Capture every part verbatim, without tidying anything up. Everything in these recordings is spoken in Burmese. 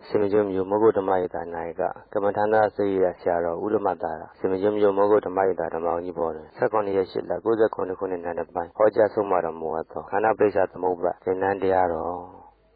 Simijum you mogo Damaita Naga, Kamatana Saya Shara, Ulamatara, Simijum you mogo Damaita Damani Born, second year Shilla, Goza Konakun and Nanabai, Hoja Sumara Muato, Kana Besa Moba, Tenandiaro.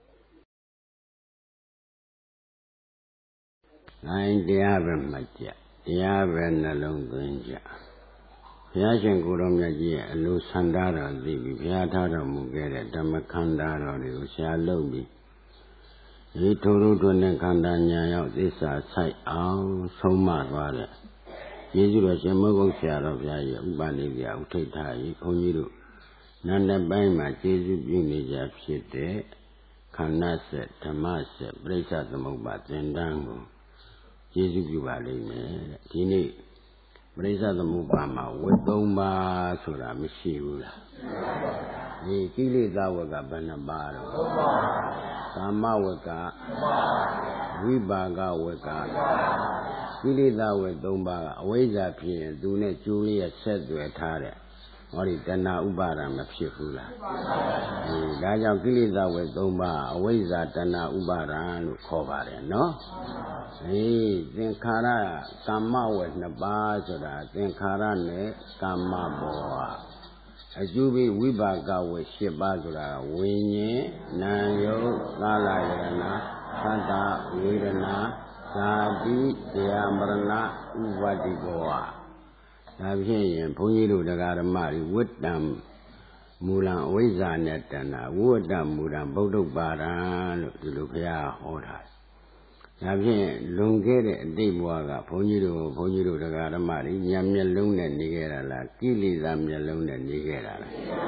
Nine Diabem Matia, Diaben alone Grinja. Yashin Gurumaji, Lu Sandara, the Viatara Mugere, Damakandara, Shalobi. He told to Nekandanya, this are sight out so much water. Jesus a Mogo share of Yaya, Banivia, Teta, Poniru. Nanda Baima, Jesus Unija, Shite, Kanaset, Tamaset, Bresa the Mobat, and Dango. Jesus Valley, Tini, Bresa the Mubama, Wetoma, Sura, Mishula. He killed our Banabaro. Kama weka, Vibaga weka, Kilida wedomba, Weza pin, Dune Julia said to a tare, or it dana ubara mapshifula. Daja Kilida wedomba, Weza dana ubara and cover, no? Hey, then Kara, Kama with Nabazara, then Karane, Kama boa. Ajubi Wibaga with Shibazura, Winnie, Nayo, Galayana, Santa, Wirana, Sabi, Diambrana, Uvadigoa. Navian, Puniru, the Garamari, Woodam, Mulan, Wiza Netana, Woodam, Mudan, Bodo Baran, Lupia, Hora. Navian, Lungere, Debuaga, Puniru, Puniru, the Garamari, Yamia Luna, Nigera, Kili Zamia Luna, Nigera.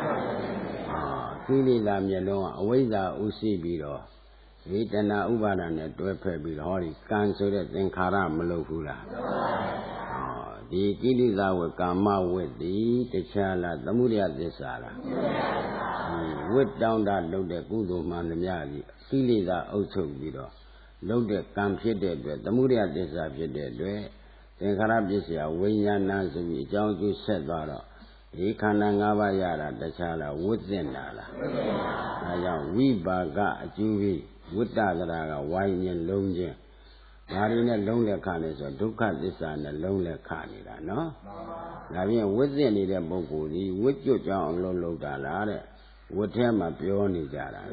Kili Zamia Luna, Wiza Usibiro, Vitana Ubaran, Dwepe, Hori, Cancel it, and Kara Malofula. The Kiliza will come out with the Chala, the Muria de Sala. Wet down that load the Gudu Mandamiadi, Kiliza also Vido. Loaded camp shitted, the Muria disappeared, then Carabisia, Wenya Nancy, John to set Vara, Ekanangava Yara, the Chala, Wooden Nala. I we baga, Juvi, Woodadaga, wine and longe. Marina lonely carnage, or Duca this and a lonely carnida, no? Lavin within it a boku, the wood you John Lolo Dalare, would tell my peony Jara.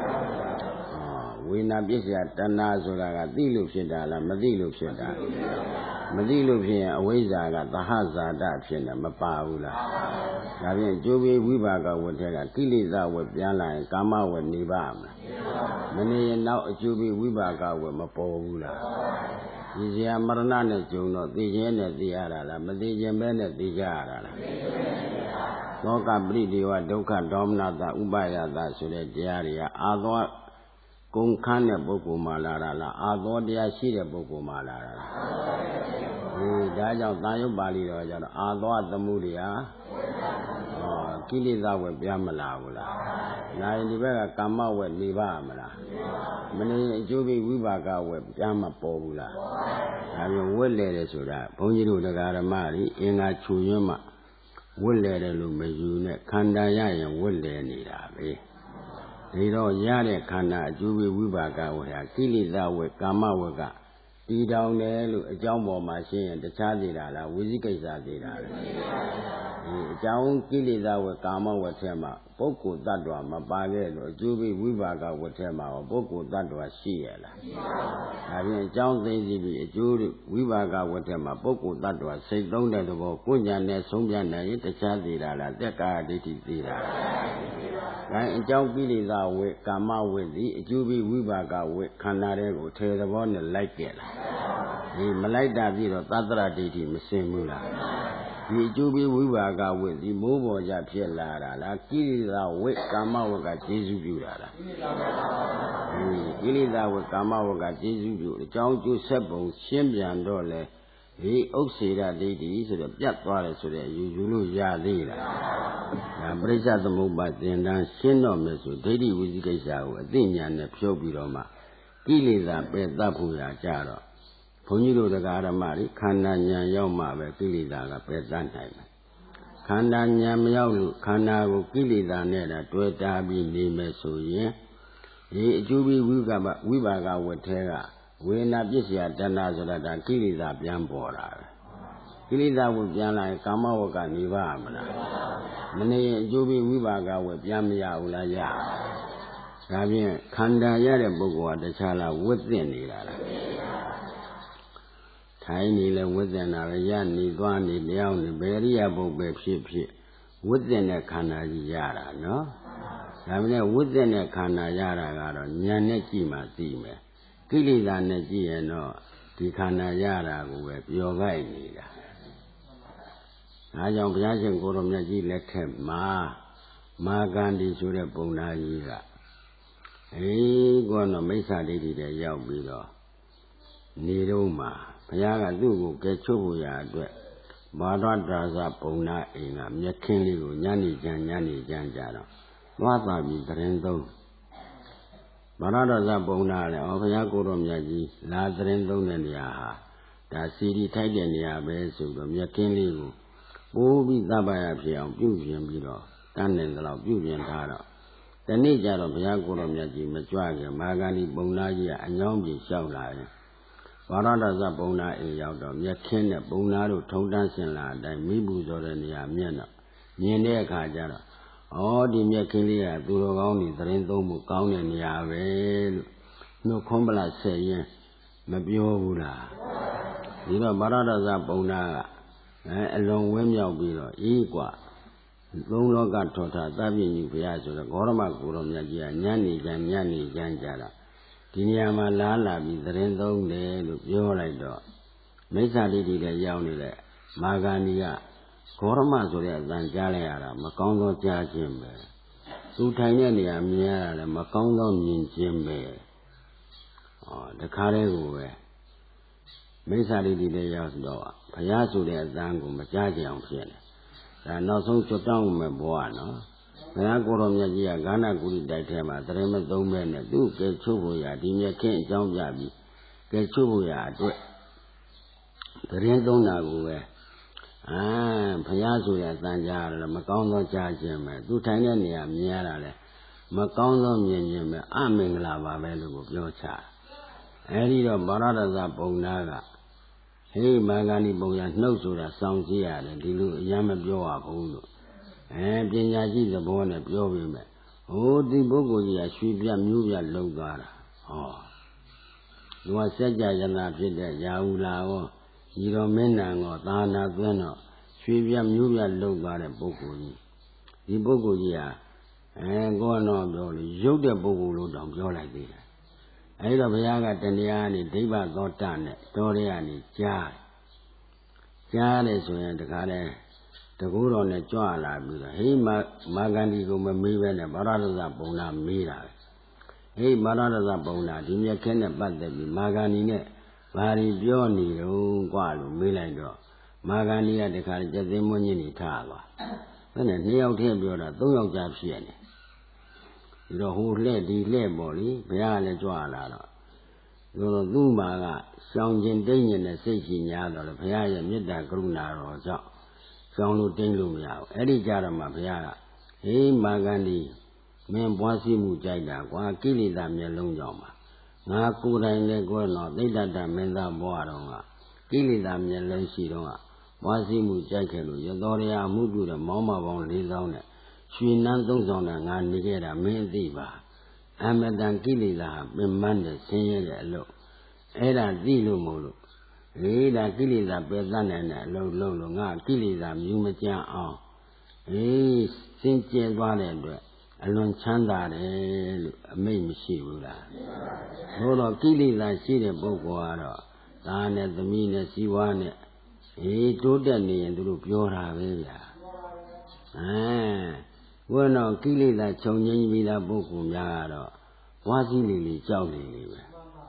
We na bisya tanaဆိုတာကသိလို့ဖြစ်တာလားမသိလို့ဖြစ်တာမသိလို့ဖြစ်ရင်အဝိဇ္ဇာကသဟဇာတဖြစ်နေမပါဘူးလားဒါဖြင့်ကျိုးပြီးဝိပါကဝတ်တဲ့ကကိလေသာဝတ်ပြန်လာရင်ကာမဝတ်နေပါမလားမနေရင်နောက်အကျိုးပြီးဝိပါကဝတ်မပေါ်ဘူးလားဒီစရာမရဏနဲ့ဂျုံတော့သိခြင်းနဲ့သိရတာလားမသိခြင်းပဲနဲ့သိကြရတာလားသောကပရိဒီဝဒုက္ခဒေါမနတဥပယတဆိုတဲ့တရားတွေကအာသောကုန်ခန်းတဲ့ပုဂ္ဂိုလ်မှလာတာလားအာသောတရားရှိတဲ့ပုဂ္ဂိုလ်မှလာတာလားအေးဒါကြောင့်သာယုတ်ပါဠိတော်ကျတော့အာသောသမှုတရားဟောကိလေသာဝယ်ပြမလာဘူးလားနိုင်ဒီဘက်ကကာမဝယ်နေပါမလားမနေအကျိုးပြီးဝိပါကဝယ်ပြမပေါ်ဘူးလားဒါမျိုးဝက်လေတယ်ဆိုတာဘုန်းကြီးတို့တရားဓမ္မတွေအင်္ဂါချူရင်းမှဝက်လေတယ်လို့မယူနဲ့ခန္ဓာရရင်ဝက်လေနေတာပဲဒီတော့ရတဲ့ခန္ဓာအကျိုးဝိပါကဝေဟာကိလေသာဝေကာမဝေကတည်တောင်တယ်လို့အကြောင်းပေါ်မှာရှင်းရင်တခြားသေးတာလားဝိသိကိစ္စသေးတာလားဒီအကြောင်းကိလေသာဝေကာမဝေထဲမှာပုဂ္ဂိုလ်တ attva မပါခဲ့လို့အကျိုးဝိပါကဝေထဲမှာပုဂ္ဂိုလ်တ attva ရှိရလားဒါဖြင့်အကြောင်းသိသိပြီးအကျိုးဝိပါကဝေထဲမှာပုဂ္ဂိုလ်တ attva စိတ်သုံးတဲ့သဘောကိုဉာဏ်နဲ့ဆုံးဖြတ်နိုင်ရင်တခြားသေးတာလားသက်ကာဒိဋ္ဌိသေးတာလားဒါအကြောင်းကိလေသာဝေကာမဝေသည်အကျိုးပြီးဝိပါကဝေခန္ဓာတွေကိုထေသဘောနဲ့လိုက်ကြလားဒီမလိုက်တာပြီးတော့သတ္တရဒိဋ္ဌိမစင်ဘူးလားဒီအကျိုးပြီးဝိပါကဝေဒီမိုးပေါ်ကြဖြစ်လာတာလားကိလေသာဝေကာမဝေကကျေစုပြုတာလားဒီကိလေသာဝေကာမဝေကကျေစုပြုအကြောင်းကျိုးဆက်ပုံရှင်းပြန်တော့လေဒီဥစ္စေရဒိဋ္ဌိဆိုတော့ပြတ်သွားတယ်ဆိုတဲ့အယူယူလို့ရသေးလားဒါပရိစ္ဆသမုပ္ပါသင်္တန်းရှင်းတော့မယ်ဆိုဒိဋ္ဌိဝိသိကိစ္စကိုအသိဉာဏ်နဲ့ဖြုတ်ပြီးတော့မှကိလေသာပယ်တတ်ဖို့ရကြတော့ဘုန်းကြီးတို့တရားဓမ္မတွေခန္ဓာဉာဏ်ရောက်မှပဲကိလေသာကပယ်တတ်နိုင်မယ်ခန္ဓာဉာဏ်မရောက်လို့ခန္ဓာကိုကိလေသာနဲ့တွဲတာပြီးနေမယ်ဆိုရင်ဝဒီအကျိုးပေးဝိကဝိပါကဝတ်ထဲကဝေနာပစ္စယတဏှာဆိုတာဒါကိလေသာပြန်ပေါ်တာပဲကိလေသာကိုပြန်လာရင်ကာမဝကနေပါမလားမနေရင်အကျိုးပေးဝိပါကဝတ်ပြန်မရဘူးလားရဒါဖြင့်ခန္ဓာရတဲ့ပုဂ္ဂိုလ်ကတခြားလားဝတ်သင့်နေတာလားထိုင်နေလဲဝတ်သင့်တာပဲရနေသွားနေလျောင်းနေဘယ်ရိယပုဂ္ဂိုလ်ဖြစ်ဖြစ်ဝတ်သင့်တဲ့ခန္ဓာကြီးရတာနော်ဒါပေမဲ့ဝတ်သင့်တဲ့ခန္ဓာရတာကတော့ဉာဏ်နဲ့ကြည့်မှသိမယ်ကိလေသာနဲ့ကြည့်ရင်တော့ဒီခန္ဓာရတာကိုပဲပျော်ကြိုက်နေတာဒါကြောင့်ဘုရားရှင်ကိုယ်တော်မြတ်ကြီးလက်ထက်မှာမာဂန္ဒီဆိုတဲ့ပုံနာကြီးကအေးကောတော့မိစ္ဆာဒိဋ္ဌိတဲ့ရောက်ပြီးတော့နေတော့မှာဘုရားကသူ့ကိုကဲချုပ်ဖို့ရာအတွက်ဘာဒတာဇပုံနာအိမ်ကမြက်ခင်းလေးကိုညနေကျန်ညနေကျန်ကြတော့သွားသွားပြီးတရင်သုံးဘာဒတာဇပုံနာလည်းဩဘုရားကိုယ်တော်မြတ်ကြီးလာတရင်သုံးတဲ့နေရာဟာဒါစီဒီထိုက်တဲ့နေရာပဲဆိုတော့မြက်ခင်းလေးကိုပိုးပြီးသဗ္ဗယဖြစ်အောင်ပြုပြင်ပြီးတော့တန်းနေတယ်လို့ပြုပြင်ထားတော့ဒီနေ့ကျတော့ဘုရားကိုယ်တော်မြတ်ကြီးမကြွခင်မာဂန္ဒီပုံနာကြီးကအညောင်းပြေလျှောက်လာရင်ဘာရဒဇပုံနာအိမ်ရောက်တော့မြက်ခင်းနဲ့ပုံနာတို့ထုံတန်းဆင်လာအတိုင်းမိဘူးဆိုတဲ့နေရာမြင်တော့မြင်တဲ့အခါကျတော့ဩဒီမြက်ခင်းလေးကသူတော်ကောင်းတွေသရင်သုံးမှုကောင်းတဲ့နေရာပဲလို့နှုတ်ခွန်းပလဆက်ရင်မပြောဘူးလားဒီတော့ဘာရဒဇပုံနာကအဲအလွန်ဝင်းမြောက်ပြီးတော့အေးกว่าသုံးလောကထောထသဗ္ဗညုဘုရားဆိုတော့ဂေါရမကိုတော်မြတ်ကြီးကညနေကျန်ညနေကျန်ကြတာဒီနေရာမှာလာလာပြီးသရင်သုံးတယ်လို့ပြောလိုက်တော့မိစ္ဆာဒိဋ္ဌိလည်းရောက်နေတဲ့မာဂန္ဒီကဂေါရမဆိုတဲ့အတန်ကြားလိုက်ရတာမကောင်းသောကြားခြင်းပဲသူထိုင်တဲ့နေရာမြင်ရတာလည်းမကောင်းသောမြင်ခြင်းပဲဟောတခါတည်းကိုပဲမိစ္ဆာဒိဋ္ဌိလည်းရောက်တော့ဘုရားဆိုတဲ့အတန်ကိုမကြားကြအောင်ဖြစ်နေဒါနောက်ဆုံးကျွတ်တောင်းမဲ့ဘဝနော်ဘုရားကိုယ်တော်မြတ်ကြီးကဂါဏကုရိတိုက်ထဲမှာတရင်မသုံးပဲနဲ့သူ့ကဲချုပ်ဖို့ရဒီမြက်ခင်းအကြောင်းပြပြီးကဲချုပ်ဖို့ရအတွက်တရင်သုံးတာကိုပဲအာဘုရားဆိုတဲ့အတန်ကြားရတယ်မကောင်းသောကြားခြင်းပဲသူထိုင်တဲ့နေရာမြင်ရတာလေမကောင်းသောမြင်ခြင်းပဲအမင်္ဂလာပါပဲလို့ပြောချအဲဒီတော့ဗာရဒဇပုံနာကဟေးမာဂန္ဒီပုံရနှုတ်ဆိုတာစောင့်ကြည့်ရတယ်ဒီလိုအရင်မပြောရဘူးလို့အဲပညာရှိသဘောနဲ့ပြောပြီးမယ်ဟိုဒီပုဂ္ဂိုလ်ကြီးကရွှေပြမျိုးပြလုံသွားတာဟောသူကစัจ जा ယနာဖြစ်တဲ့ရာဟုလာရောဤတော်မင်းနံရောသာနာသွင်းတော့ရွှေပြမျိုးပြလုံသွားတဲ့ပုဂ္ဂိုလ်ကြီးဒီပုဂ္ဂိုလ်ကြီးဟာအဲကောတော့ပြောလို့ရုပ်တဲ့ပုဂ္ဂိုလ်လို့တောင်ပြောလိုက်သေးတယ်အဲဒီတော့ဘုရားကတဏှာနဲ့ဒိဗ္ဗသောတနဲ့တော်ရဲကနေကြားကြားတယ်ဆိုရင်တခါလဲတကူတော်နဲ့ကြွလာပြီးတော့ဟေးမာဂန္ဒီကိုမမေးပဲနဲ့ဗာရဒဇပုံနာမေးတာပဲဟေးဗာရဒဇပုံနာဒီမြက်ခင်းနဲ့ပတ်သက်ပြီးမာဂန္ဒီနဲ့ဘာတွေပြောနေတော့กว่าလို့မေးလိုက်တော့မာဂန္ဒီကတခါကျက်သိမ်းမွန်းကြီးနေထားပါဘယ်နဲ့နှစ်ယောက်တည်းပြောတာသုံးယောက်ကြာဖြစ်နေဒီတော့ဟိုလှဲ့ဒီလှဲ့ပေါ့လေဘုရားကလည်းကြွလာတော့သူတို့သူ့မှာကရှောင်ကျင်တိတ်ညင်တဲ့စိတ်ရှိများတော့လေဘုရားရဲ့မေတ္တာကရုဏာတော်ကြောင့်ရှောင်လို့တိတ်လို့မရဘူးအဲ့ဒီကြတော့မှဘုရားကဟေးမာဂန္ဒီမင်းပွားစီမှုကြိုက်တာကွာကိလေသာမျက်လုံးကြောင့်ပါငါကိုယ်တိုင်လည်းကိုယ်တော့သိတ္တတမင်းသားဘွားတော်ကကိလေသာမျက်လုံးရှိတော့ကပွားစီမှုကြိုက်ခဲ့လို့ရတော်ရအမှုပြုတဲ့မောင်းမပေါင်းလေးဆောင်နဲ့ရွှေနန်းသုံးဆောင်နဲ့ငါနေခဲ့တာမင်းသိပါအမတန်ကိလေသာပင်မတဲ့ဆင်းရဲတဲ့အလုပ်အဲ့ဒါသိလို့မို့လို့လေဒါကိလေသာပယ်တတ်နိုင်တဲ့အလုပ်လုပ်လို့ငါကိလေသာမြူမကြအောင်အေးစင်ကြယ်သွားတဲ့အတွက်အလွန်ချမ်းသာတယ်လို့အမိတ်မရှိဘူးလားဘို့တော့ကိလေသာရှိတဲ့ပုဂ္ဂိုလ်ကတော့သားနဲ့သမီးနဲ့စီဝါနဲ့အေးတိုးတက်နေရင်သူတို့ပြောတာပဲဗျာအဲဘုန်းတော်ကိလေသာခြုံငင်းပြီးသားပုဂ္ဂိုလ်များကတော့ဝါစီလီလီကြောက်နေလေပဲ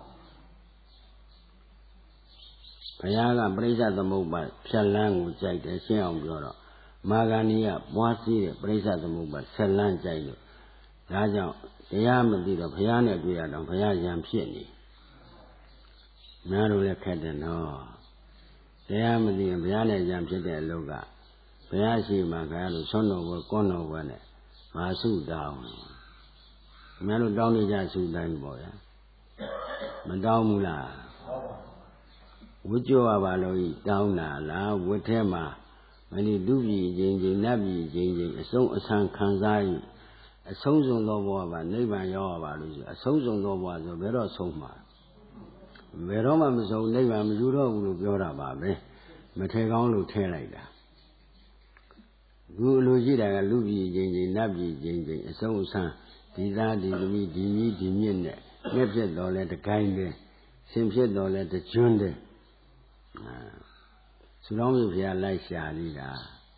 ဘုရားကပရိစ္ဆသမုပ္ပါဖြတ်လန်းကိုကြိုက်တယ်ရှင်းအောင်ပြောတော့မာဂန္ဒီကပွားစီးတဲ့ပရိစ္ဆသမုပ္ပါဆက်လန်းကြိုက်လို့ဒါကြောင့်တရားမသိတော့ဘုရားနဲ့တွေ့ရတော့ဘုရားရံဖြစ်နေနားလို့လည်းခက်တယ်နော်တရားမသိရင်ဘုရားနဲ့ရံဖြစ်တဲ့အလုပ်ကဘုရားရှိမှခါလို့ဆွမ်းတော်ဘွယ်ကွန်းတော်ဘွယ်နဲ့မာစုတောင်းများလို့တောင်းနေကြစုတိုင်းပေါ့ဗျာမတောင်းဘူးလားဝတ်ကြောရပါလို့တောင်းတာလားဝတ်ထဲမှာမဏိလူပြည်ချင်းချင်းနတ်ပြည်ချင်းချင်းအဆုံးအဆန်းခံစား၍အဆုံးစုံသောဘဝမှာနိဗ္ဗာန်ရောက်ရပါလို့ဆိုအဆုံးစုံသောဘဝဆိုဘယ်တော့ဆုံးမှာဘယ်တော့မှမဆုံးနိဗ္ဗာန်မယူတော့ဘူးလို့ပြောတာပါပဲမထဲကောင်းလို့ထဲလိုက်တာခုအလိုရှိတာကလူပြည်ချင်းချင်းနတ်ပြည်ချင်းချင်းအဆုံးအဆန်းဒီသားဒီသမီးဒီကြီးဒီမြင့်နဲ့မျက်ဖြစ်တော်လဲတကိုင်းတဲ့ရှင်ဖြစ်တော်လဲတကျွန်းတဲ့သုတော်မြတ်ဘုရားလိုက်ရှာလေးတာ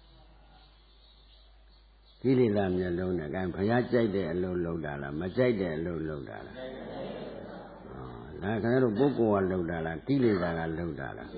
ကိလေသာမျက်လုံးနဲ့အဲဘုရားကြိုက်တဲ့အလုပ်လုပ်တာလားမကြိုက်တဲ့အလုပ်လုပ်တာလားဒါခင်ဗျားတို့ပုဂ္ဂိုလ်ကလုပ်တာလားကိလေသာကလုပ်တာလား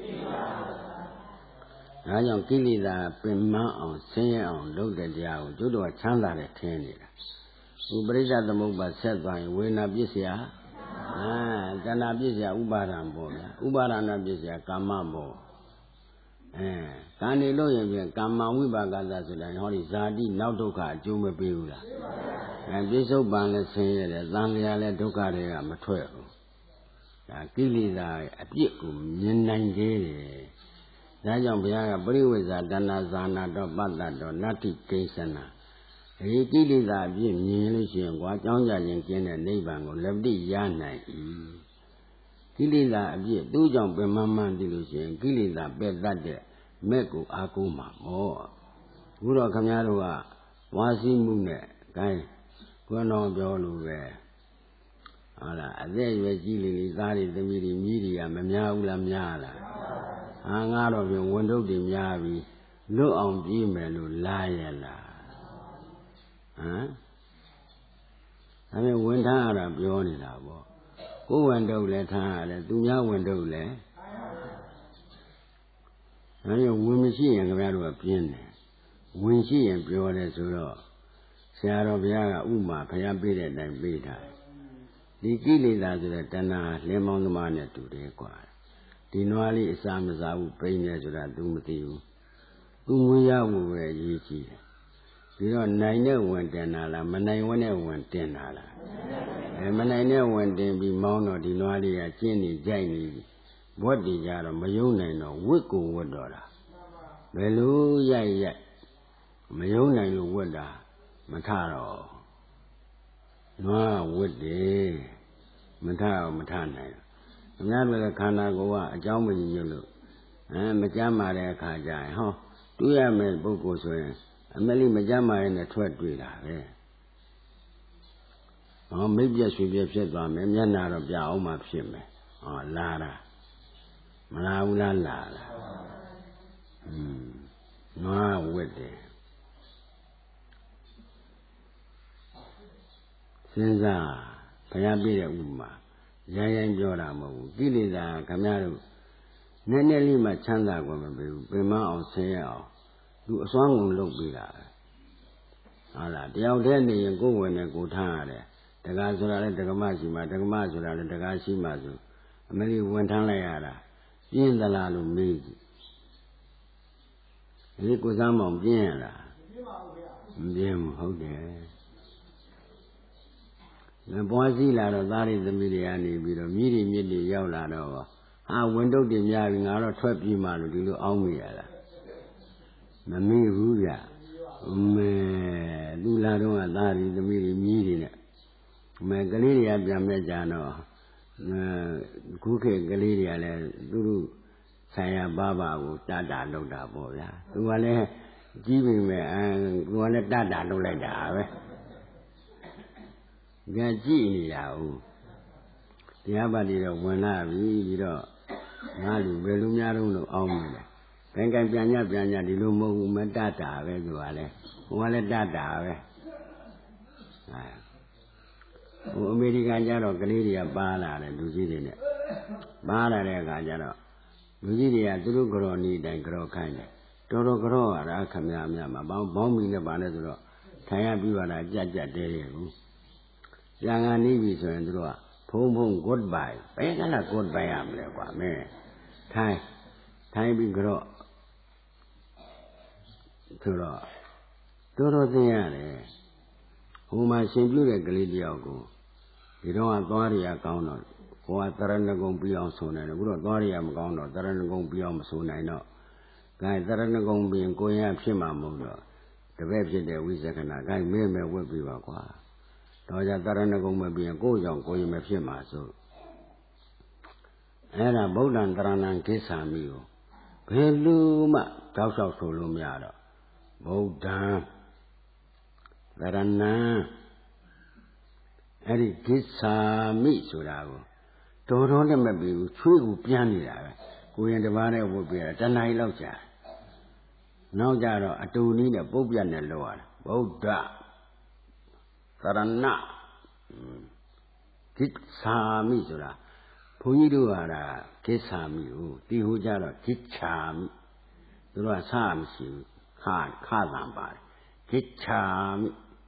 ဒါကြောင့်ကိလေသာပင်မအောင်ဆင်းရဲအောင်လုပ်တဲ့တရားကိုကျွတ်တော်ချမ်းသာတဲ့ထင်းနေတာဒီပရိစ္ဆသမုပ္ပါဆက်သွားရင်ဝေဒနာပစ္စယအာတဏှာပစ္စယဥပါဒံပေါ့ဗျာဥပါဒနာပစ္စယကာမပေါ့အဲကာနေလို့ရင်ပြန်ကာမဝိပါကသဆိုတာဟောဒီဇာတိနောက်ဒုက္ခအကျိုးမပေးဘူးလားအဲပြစ္ဆုတ်ပံလည်းဆင်းရဲတယ်သံဃာလည်းဒုက္ခတွေကမထွက်ဘူးဒါကိလေသာအပြစ်ကိုမြင်နိုင်သေးတယ်ဒါကြောင့်ဘုရားကပရိဝိဇ္ဇာတဏှာဇာနာတော့ပတ္တတော့နတ္တိကိစ္စနာဒီကိလေသာအပြစ်မြင်လို့ရှိရင်ကွာကြောင်းကြခြင်းကျင်းတဲ့နိဗ္ဗာန်ကိုလက်တိရနိုင်၏ကိလေသာအပြစ်သူ့ကြောင့်ပင်မမှန်းသိလို့ရှိရင်ကိလေသာပယ်တတ်တဲ့မဲ့ကိုအားကိုးမှာပေါ့အခုတော့ခမည်းတော်ကဝါစီမှုနဲ့ဂိုင်းကွန်းတော်ပြောလို့ပဲဟုတ်လားအသက်ရွယ်ကြီးလေလေသားတွေသမီးတွေမြည်တွေကမများဘူးလားများလားအာငါတော့ပြင်ဝန်ထုတ်တွေများပြီလွတ်အောင်ပြေးမယ်လို့လာရလားဟမ်ဒါပေမဲ့ဝန်ထမ်းရတာပြောနေတာပေါ့ကိုယ်ဝန်ထုတ်လည်းထမ်းရတယ်သူများဝန်ထုတ်လည်းဒါကြောင့်ဝင်မရှိရင်ခင်ဗျားတို့ကပြင်းတယ်ဝင်ရှိရင်ပြောတယ်ဆိုတော့ဆရာတော်ဘုရားကဥမာဘုရားပေးတဲ့အတိုင်းပေးတာဒီကိလေသာဆိုတဲ့တဏှာလင်းမောင်းသမားနဲ့တူတယ်ကွာဒီနွားလေးအစာမစားဘူးပိန်းနေဆိုတာ तू မသိဘူး तू ငွေရဖို့ပဲအရေးကြီးတယ်ပြီးတော့နိုင်တဲ့ဝင်တင်တာလားမနိုင်ဝင်တဲ့ဝင်တင်တာလားအဲမနိုင်တဲ့ဝင်တင်ပြီးမောင်းတော့ဒီနွားလေးကကျင်းနေကြိုက်နေဘွက်တွေကြတော့မယုံနိုင်တော့ဝစ်ကိုဝတ်တော့တာဘယ်လိုရိုက်ရိုက်မယုံနိုင်လို့ဝတ်တာမထတော့နွားဝတ်တယ်မထတော့မထနိုင်အများလည်းခန္ဓာကိုယ်ကအကြောင်းမကြီးညွတ်လို့အဲမကြမ်းမာတဲ့အခါကျရင်ဟောတွေ့ရမယ့်ပုဂ္ဂိုလ်ဆိုရင်အမလေးမကြမ်းမာရဲ့နဲ့ထွက်တွေ့တာပဲဟောမိတ်ပြက်ရွှေပြက်ဖြစ်သွားမယ်မျက်နှာတော့ပြအောင်မှဖြစ်မယ်ဟောလာတာမလာဘူးလားလာလားอืมနွားဝတ်တယ်စဉ်းစားဘုရားပြည့်တဲ့ဥပမာရိုင်းရိုင်းပြောတာမဟုတ်ဘူးကိလေသာခမည်းတော်နည်းနည်းလေးမှချမ်းသာကုန်မပေးဘူးပင်မအောင်ဆင်းရအောင်သူအစွမ်းကုန်လုပ်ပေးတာဟုတ်လားတယောက်တည်းနေရင်ကိုယ်ဝင်နဲ့ကိုထားရတယ်တက္ကဆိုတာလဲတက္ကမရှိမှတက္ကမဆိုတာလဲတက္ကရှိမှဆိုအမလေးဝင်ထမ်းလိုက်ရတာပြင်းသလားလို့မေးကြည့်ဒီကိုစားမောင်ပြင်းရလားမပြင်းဘူးဟုတ်တယ်ငါပွားစီလာတော့သားရည်သမီးတွေကနေပြီးတော့မြည်ရည်မြစ်တွေရောက်လာတော့ဟာဝင်တုတ်တွေများပြီငါတော့ထွက်ပြေးမှလို့ဒီလိုအောင်းမိရလားမမေ့ဘူးဗျမဲသူလာတော့ကသားရည်သမီးတွေမြည်တွေနဲ့မဲကလေးတွေကပြန်မဲ့ကြတော့ခုခေတ်ကလေးတွေကလည်းသူတို့ဆိုင်ရပါပါကိုတတာလောက်တာပေါ့ဗျာသူကလည်းကြီးပြီမဲ့အဲသူကလည်းတတာလောက်လိုက်တာပဲကြံကြည့်နေတာဟုတ်တရားပါတိတော့ဝင်လာပြီပြီးတော့ငါလူဘယ်လိုများတော့လို့အောင်းနေတယ်ဘယ်ကံပြန်ညပြန်ညဒီလိုမဟုတ်ဘူးမတတာပဲသူကလည်းဟိုကလည်းတတာပဲအဲဟိုအမေရိကန်ကျတော့ကလေးတွေကပါလာတယ်လူကြီးတွေနဲ့ပါလာတဲ့အခါကျတော့လူကြီးတွေကသူတို့ကြော်နေတိုင်းကြော်ခိုင်းတယ်တော်တော်ကြော်ရတာခမရမြမှာဘောင်းဘောင်းမီနဲ့ပါလဲဆိုတော့ထိုင်ရပြီးပါတာကြက်ကြက်တဲတယ်ဘူးကျန်ကန်နေပြီဆိုရင်တို့ကဖုံဖုံ goodbye ဘယ်ကလာ goodbye ရမလဲကွာမင်းထိုင်ထိုင်ပြီးကြော့ဆိုတော့တော်တော်သိရတယ်ဟိုမှာရှင်ပြုတဲ့ကလေးတယောက်ကိုဒီတော့ကသွားရကောင်းတော့ကိုကတရဏဂုံပြီးအောင်ဆိုနိုင်တယ်အခုတော့သွားရမကောင်းတော့တရဏဂုံပြီးအောင်မဆိုနိုင်တော့ဂိုင်းတရဏဂုံပြီးကိုရဖြစ်မှာမဟုတ်တော့တပည့်ဖြစ်တဲ့ဝိသကနာဂိုင်းမဲမဲဝတ်ပြီးပါကွာတော့ကြတရဏဂုံမပြီးရင်ကိုယ်ကြောင့်ကိုယ်ရင်မဖြစ်မှာဆိုအဲ့ဒါဗုဒ္ဓံတရဏံကိစ္ဆာမိကိုဘယ်လူမှတောက်လျှောက်ဆိုလို့မရတော့ဗုဒ္ဓံတရဏံအဲ့ဒီကိစ္ဆာမိဆိုတာကိုတော်တော်နဲ့မပြီးဘူးချွေးကိုပြန်နေတာပဲကိုရင်တစ်ပါးနဲ့ဝတ်ပြတာတဏှာကြီးလောက်ကြာနောက်ကြတော့အတူနည်းနဲ့ပုတ်ပြတ်နဲ့လောက်ရတာဗုဒ္ဓသရဏကိစ္ဆာမိဆိုတာဘုန်းကြီးတို့ကကိစ္ဆာမိကိုတီဟိုကြတော့ကိစ္ဆာမိသူတို့ကဆာမရှိဘူးခါခါတံပါတယ်ကိစ္ဆာမိ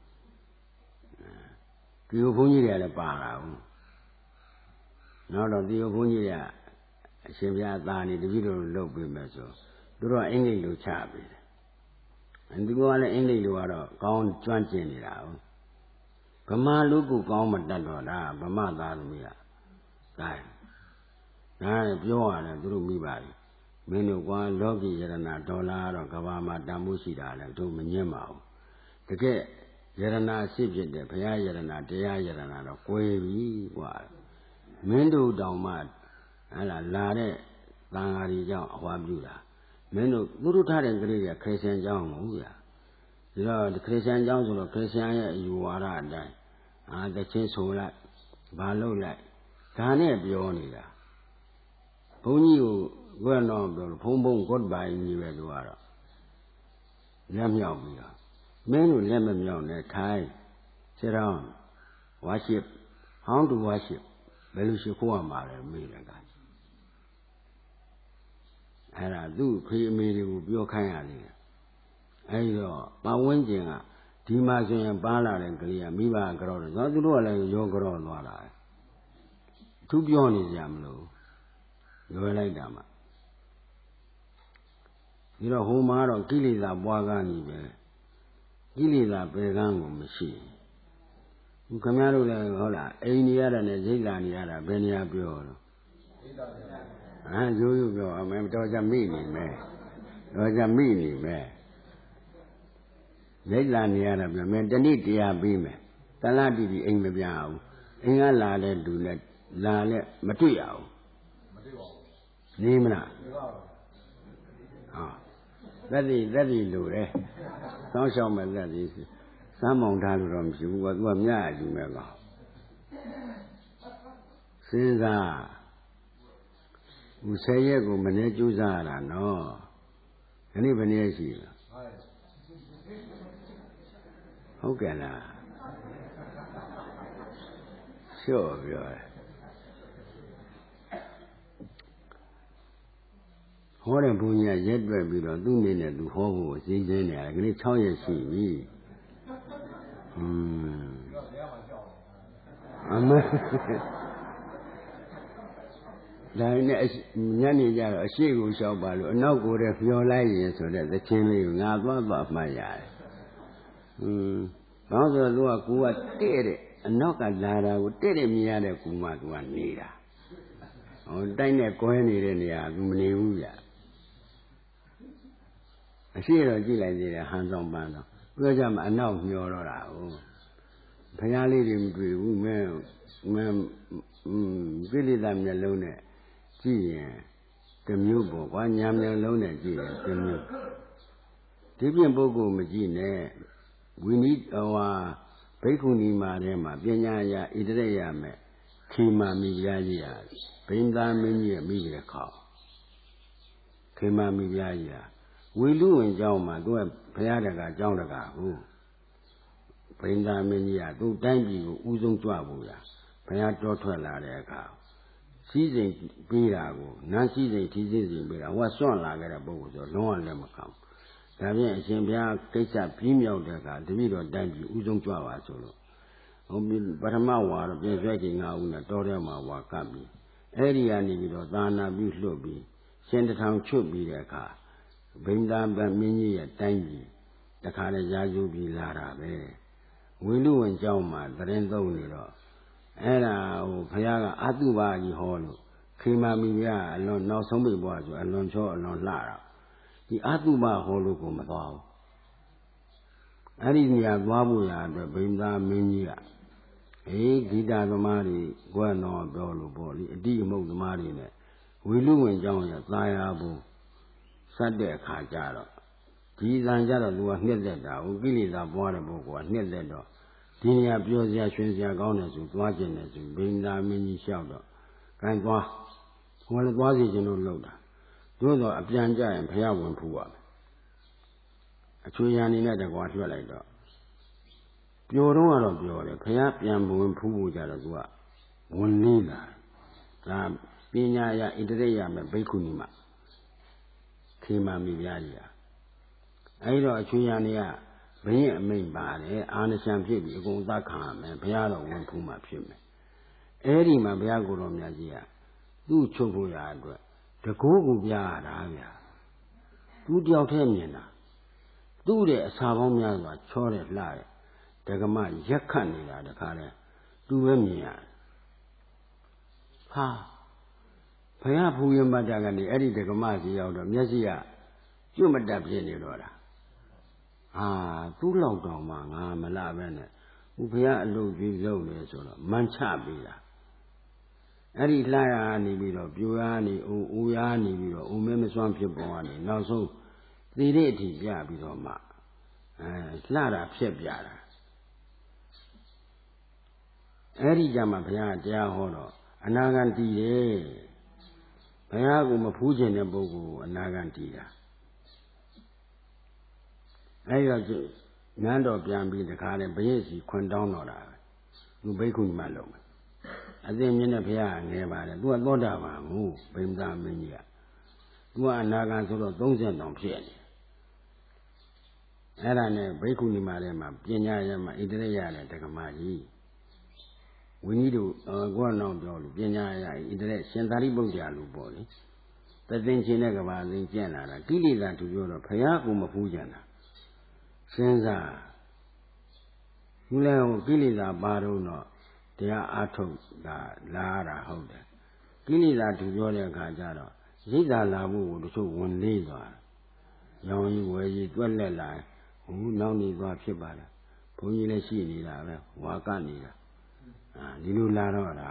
ဒီဘုန်းကြီးတွေကလည်းပါလာဘူးနောက်တော့ဒီဘုန်းကြီးတွေကအရှင်ဘုရားသာနေတပည့်တော်လှုပ်ပေးမယ်ဆိုသူတို့ကအင်္ဂလိပ်လိုချပေးတယ်အဲဒီကလည်းအင်္ဂလိပ်လိုကတော့ကောင်းကျွမ်းကျင်နေတာဟုတ်ဗမာလူကူကောင်းမတတ်တော့တာဗမာသားသမီးကဒါဒါနဲ့ပြောရတယ်သူတို့မိပါပြီမင်းတို့ကွာလောကီယရဏဒေါ်လာတော့ကဘာမှာတန်ဖိုးရှိတာလဲတို့မငင်းပါဘူးတကယ်ယရဏအစစ်ဖြစ်တဲ့ဘုရားယရဏတရားယရဏတော့ကွဲပြီကွာမင်းတို့တောင်မှဟလာလာတဲ့သံဃာကြီးကြောင့်အဝါပြုတာမင်းတို့သူတို့ထားတဲ့ကလေးကခရစ်ယာန်ကျောင်းမဟုတ်ဗျာဒီတော့ခရစ်ယာန်ကျောင်းဆိုတော့ခရစ်ယာန်ရဲ့အယူဝါဒအတိုင်းအာတချင်းဆိုလိုက်ဘာလုပ်လိုက်ဒါနဲ့ပြောနေတာဘုန်းကြီးကိုဘယ်တော့ပြောဖုံဖုံ goodbye ကြီးပဲလို့ကတော့လက်မြောက်ပြီးတော့မင်းတို့လက်မမြောက်နဲ့ထိုင် sit down worship how to worship ဘယ်လိုရှိခိုးရမှာလဲမေးတယ်ကအဲ့ဒါသူ့ဖေးအမေတွေကိုပြောခိုင်းရတယ်အဲ့တော့ပတ်ဝန်းကျင်ကဒီမှာဆိုရင်ပါလာတဲ့ကလေးကမိဘကြောတော့သူတို့ကလည်းရောကြောသွားတာသူပြောနေကြမလို့လွယ်လိုက်တာမှဒီတော့ဟိုမှာတော့ကိလေသာပွားကားနေပဲကိလေသာပယ်ကန်းကိုမရှိဘူးခင်ဗျားတို့လည်းဟုတ်လားအိမ်နေရတာနဲ့ဈိတ်လာနေရတာဘယ်နေရာပြောတော့ဟမ်ရိုးရိုးပြောအမေတော်ကြမိနေမယ်တော်ကြမိနေမယ်ဈိတ်လာနေရတာပြောမယ်တဏိတရားပြီးမယ်တလားတီတီအိမ်မပြဘူးအိမ်ကလာတဲ့လူနဲ့လာနဲ့မတွေ့ရဘူးမတွေ့ပါဘူးနေမလားနေပါဘူးဟာသက်တိသက်တိလို့လေစောင်းရှောင်းမဲ့သက်တိစမ်းမောင်ထားလို့တော့မရှိဘူးကွာသူကမြတ်လူမဲ့ကောင်စဉ်းစားဦးဆယ်ရက်ကိုမနေ့ကျူးစားရတာနော်ဒီနေ့ဘယ်နည်းရှိလဲဟုတ်ကဲ့လားလျှော့ပြောတယ်ဟောတဲ့ဘုန်းကြီးကရက်တွက်ပြီးတော့သူ့နေနဲ့သူဟောဖို့အစီအစဉ်နေရတယ်ဒီနေ့၆ရက်ရှိပြီอืมအမေဒါနဲ့ညနေကျတော့အရှိကိုလျှောက်ပါလို့အနောက်ကိုယ်တည်းပြောလိုက်ရင်ဆိုတဲ့သချင်းလေးကိုငါသွားသွားမှတ်ရတယ်อืมဘာလို့ဆိုတော့သူကကိုကတဲ့တဲ့အနောက်ကလာတာကိုတဲ့တဲ့မြင်ရတဲ့ကူမှသူကနေတာဟောတိုက်နဲ့ကွဲနေတဲ့နေရာကမနေဘူးဗျအရှိတော့ကြည့်လိုက်သေးတယ်ဟန်ဆောင်ပန်းတော့ပြောကြမှာအနောက်မျောတော့တာဟုတ်ဘုရားလေးတွေမတွေ့ဘူးမင်းမင်းကိလေသာမျက်လုံးနဲ့ကြည့်ရင်တမျိုးပေါ့ကွာညာမျက်လုံးနဲ့ကြည့်ရင်တမျိုးဒီပြင်ပုဂ္ဂိုလ်မကြည့်နဲ့ဝိနိဟောဘိက္ခုနီမာထဲမှာပညာရာဣတရေရမဲ့ခေမာမိပြားကြီးဟာဘိန္ဒာမင်းကြီးရဲ့မိတဲ့ခေါခေမာမိပြားကြီးဟာဝီလူဝင်ကျောင်းမှာသူကဘုရားတကာကျောင်းတကာဟုတ်ဘိန္ဒာမင်းကြီးကသူ့တိုင်းပြည်ကိုဥဆုံးကြွဖို့ရဘုရားတောထွက်လာတဲ့အခါစီးစိမ်ပေးတာကိုနန်းစီးစိမ်ထီးစိမ်စီပေးတာဟိုကစွန့်လာခဲ့တဲ့ပုဂ္ဂိုလ်ဆိုလုံးဝလက်မခံဘူးဒါဖြင့်အရှင်ဘုရားကိစ္စပြီးမြောက်တဲ့အခါတပည့်တော်တိုင်းပြည်ဥဆုံးကြွပါဆိုလို့ဟိုပထမဝါတော့ပြင်ဆွဲချိန်ငါးဦးနဲ့တောထဲမှာဝါကပ်ပြီးအဲ့ဒီကနေပြီးတော့သာနာပြုလွှတ်ပြီးရှင်တထောင်ချွတ်ပြီးတဲ့အခါဘိန္ဒာမင်းကြီးရဲ့တိုင်းပြည်တခါလေရာဇူပြီးလာတာပဲဝိလူဝင်ကျောင်းမှာတရင်သုံးနေတော့အဲ့ဒါဟိုဘုရားကအတုပါကြီးဟောလို့ခေမာမိဗျာအလွန်နောက်ဆုံးပိတ်ဘွားဆိုအလွန်ချောအလွန်လှတာဒီအတုပါဟောလို့ကိုမသွားဘူးအဲ့ဒီနေရာသွားဖို့ရအတွက်ဗိမ္မာမင်းကြီးကအေးဂီတသမားတွေကိုယ်တော်ပြောလို့ပေါ့လေအတိအမုတ်သမားတွေနဲ့ဝီလူဝင်ကြောင်းရသာယာဖို့စက်တဲ့အခါကျတော့ဒီတန်ကြတော့သူကနှစ်သက်တာဟိုကိလေသာပွားတဲ့ပုဂ္ဂိုလ်ကနှစ်သက်တော့ဒီနေရာပြောစရာရွှင်စရာကောင်းတယ်ဆိုသွားခြင်းတယ်ဆိုဗိမ္မာမင်းကြီးလျှောက်တော့ခိုင်းသွားဟိုလည်းသွားစီခြင်းလို့လုပ်တာတို့တော့အပြန်ကြရင်ဘုရားဝင်ဖူးပါမယ်အချွေရံနေနဲ့တကွာလွှတ်လိုက်တော့ပျော်တော့ကတော့ပျော်တယ်ဘုရားပြန်ဝင်ဖူးဖို့ကြတော့သူကဝင်နေလာဒါပညာရဣတရိယမဲ့ဘိက္ခုနီမခေမာမိဗျာကြီးอ่ะအဲဒီတော့အချွေရံနေကဘင်းအမိန်ပါတယ်အာနရှံဖြစ်ပြီးအကုန်သတ်ခံရမယ်ဘုရားတော်ဝင်ဖူးမှဖြစ်မယ်အဲဒီမှာဘုရားကိုယ်တော်မြတ်ကြီးကသူ့ချုပ်ဖို့ရအတွက်တကူးကူပြရတာဗျာသူတယောက်တည်းမြင်တာသူ့ရဲ့အစာပေါင်းများစွာချောတဲ့လှတဲ့ဒကမရက်ခတ်နေတာတခါလဲသူပဲမြင်ရတယ်ဟာဘုရားဖူးရင်မတ္တကနေအဲ့ဒီဒကမစီရောက်တော့မျက်စိကကျွတ်မတက်ဖြစ်နေတော့တာအာသူ့လောက်တောင်မှငါမလာပဲနဲ့ဘုရားအလုပ်ကြီးလုပ်နေဆိုတော့မန်ချပေးတာအဲ့ဒီလှရနေပြီးတော့ပြိုရနေအိုအိုရနေပြီးတော့အိုမဲမစွမ်းဖြစ်ပေါ်ကနေနောက်ဆုံးသေတဲ့အထိပြပြီးတော့မှအဲလှတာဖြစ်ပြတာအဲ့ဒီကြမှာဘုရားတရားဟောတော့အနာဂံတည်တယ်ဘုရားကိုမဖူးခြင်းတဲ့ပုဂ္ဂိုလ်ကိုအနာဂံတည်တာအဲ့ဒီတော့နန်းတော်ပြန်ပြီးတခါလဲဘရိတ်စီခွန်တောင်းတော်တာသူဘိက္ခုနီမလုံးမယ်အသိမြင်တဲ့ဘုရားငယ်ပါတယ်သူကသောတာပန်ကိုဗိမ္မာမင်းကြီးကသူကအနာဂံဆိုတော့သုံးဆယ်တောင်ဖြစ်နေအဲ့ဒါနဲ့ဘိက္ခုနီမထဲမှာပညာရမှာဣတရိယနဲ့တက္ကမကြီးဝိနည်းတို့ကိုယ်နောက်ပြောလို့ပညာရဣတရိရှင်သာရိပုတ္တရာလူပေါ့လေတသိင်ချင်းတဲ့ကဘာသိကျင့်လာတာကိလေသာသူပြောတော့ဘုရားကိုမဖူးကြတာစဉ်းစားဘူးလဲကိလေသာပါတော့တရားအားထုတ်တာလာရတာဟုတ်တယ်ကိလေသာသူပြောတဲ့အခါကျတော့ရိတ်သာလာဖို့ကိုတချို့ဝင်လေးသွားရောင်ကြီးဝယ်ကြီးတွက်လက်လာဟိုနောက်နေသွားဖြစ်ပါလားဘုန်းကြီးလည်းရှိနေတာပဲဝါကနေတာအာဒီလိုလာတော့တာ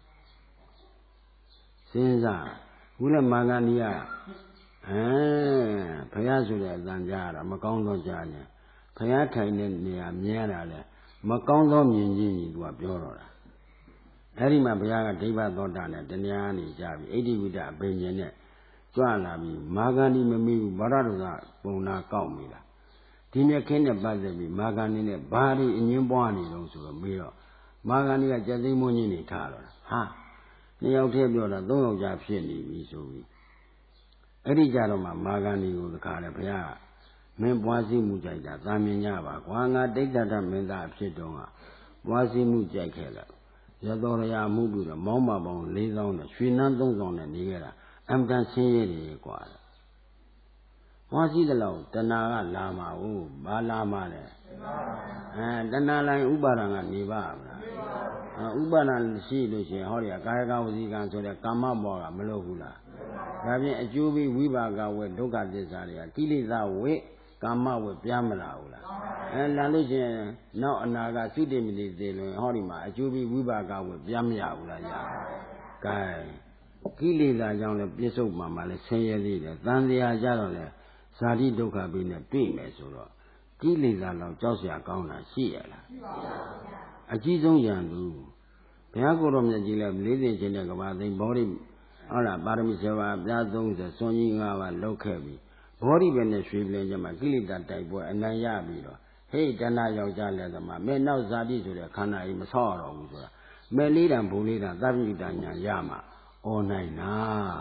စဉ်းစားဘူးလဲမာဂန္ဒီကအဲဘုရားဆိုတဲ့အတန်ကြားတာမကောင်းတော့ကြားနေဘုရားထိုင်တဲ့နေရာမြဲတာလဲမကောင်းသောမြင်ချင်းကြီးသူကပြောတော့တာအဲ့ဒီမှာဘုရားကဒိဗ္ဗသောတာနဲ့တရားနေကြပြီအိဋ္ဌိဝိဒအဘိညာဉ်နဲ့ကြွလာပြီမာဂန္ဒီမမီဘူးဗရဒုကပုံနာကောက်မိတာဒီမြက်ခင်းနဲ့ပတ်သက်ပြီးမာဂန္ဒီနဲ့ဘာဒီအငင်းပွားနေတော့ဆိုတော့မေးတော့မာဂန္ဒီကကြက်သိမ်းမွန်းကြီးနေထားတော့ဟာနှစ်ယောက်တည်းပြောတာသုံးယောက်ကြာဖြစ်နေပြီဆိုပြီးအဲ့ဒီကြတော့မှမာဂန္ဒီကိုတခါလေဘုရားမင်းပွားစည်းမှုကြိုက်တာသာမြင်ကြပါကွာငါတိဋ္ဌတမင်းသားဖြစ်တော့ကပွားစည်းမှုကြိုက်ခဲ့လားရတော်ရမှုပြီးတော့မောင်းမပေါင်းလေးသောင်းနဲ့ရွှေနန်းသုံးဆောင်နဲ့နေခဲ့တာအမှန်ဆင်းရဲတယ်ကွာပွားစည်းတဲ့လောက်တဏှာကလာမှာဟုတ်ဘာလာမှာလဲအဲတဏှာလိုင်းဥပါဒံကနေပါမလားဥပါဒံရှိလို့ရှိရင်ဟောဒီကာယကဝစီကံဆိုတဲ့ကာမဘောကမလို့ဘူးလားဒါဖြင့်အကျိုးပြီးဝိပါကဝေဒုက္ခသစ္စာတွေကကိလေသာဝေကာမဝေပြားမလာဘူးလားအဲလာလို့ရှိရင်နောက်အနာကသုတိမတိသေးလို့ဟောဒီမှာအကျိုးပြီးဝိပါကဝေပြားမရဘူးလားရကဲကိလေသာကြောင့်လည်းပြစ္ဆုတ်မှမှလည်းဆင်းရဲသေးတယ်တန်တရားကြတော့လည်းဇာတိဒုက္ခပြီးနဲ့တွေ့မယ်ဆိုတော့ကိလေသာတော့ကြောက်စရာကောင်းတာရှိရလားရှိပါဘူးအကြီးဆုံးရန်သူဘုရားကိုယ်တော်မြတ်ကြီးလည်းလေးသိချင်းတဲ့ကဘာသိဘောဓိဟုတ်လားပါရမီစေဝါပြားသုံးဆယ်စွန်ကြီး၅ပါးလောက်ခဲ့ပြီဘောဓိပဲနဲ့ရွှေပြည်ကျမှကိလေသာတိုက်ပွဲအနိုင်ရပြီးတော့ဟေးတဏှာယောက်ျားလည်းသမားမဲနောက်ဇာတိဆိုတဲ့ခန္ဓာကြီးမဆောက်ရတော့ဘူးဆိုတာမဲလေးတံဘုံလေးတံသဗ္ဗညုတညာရမှာအော်နိုင်တာ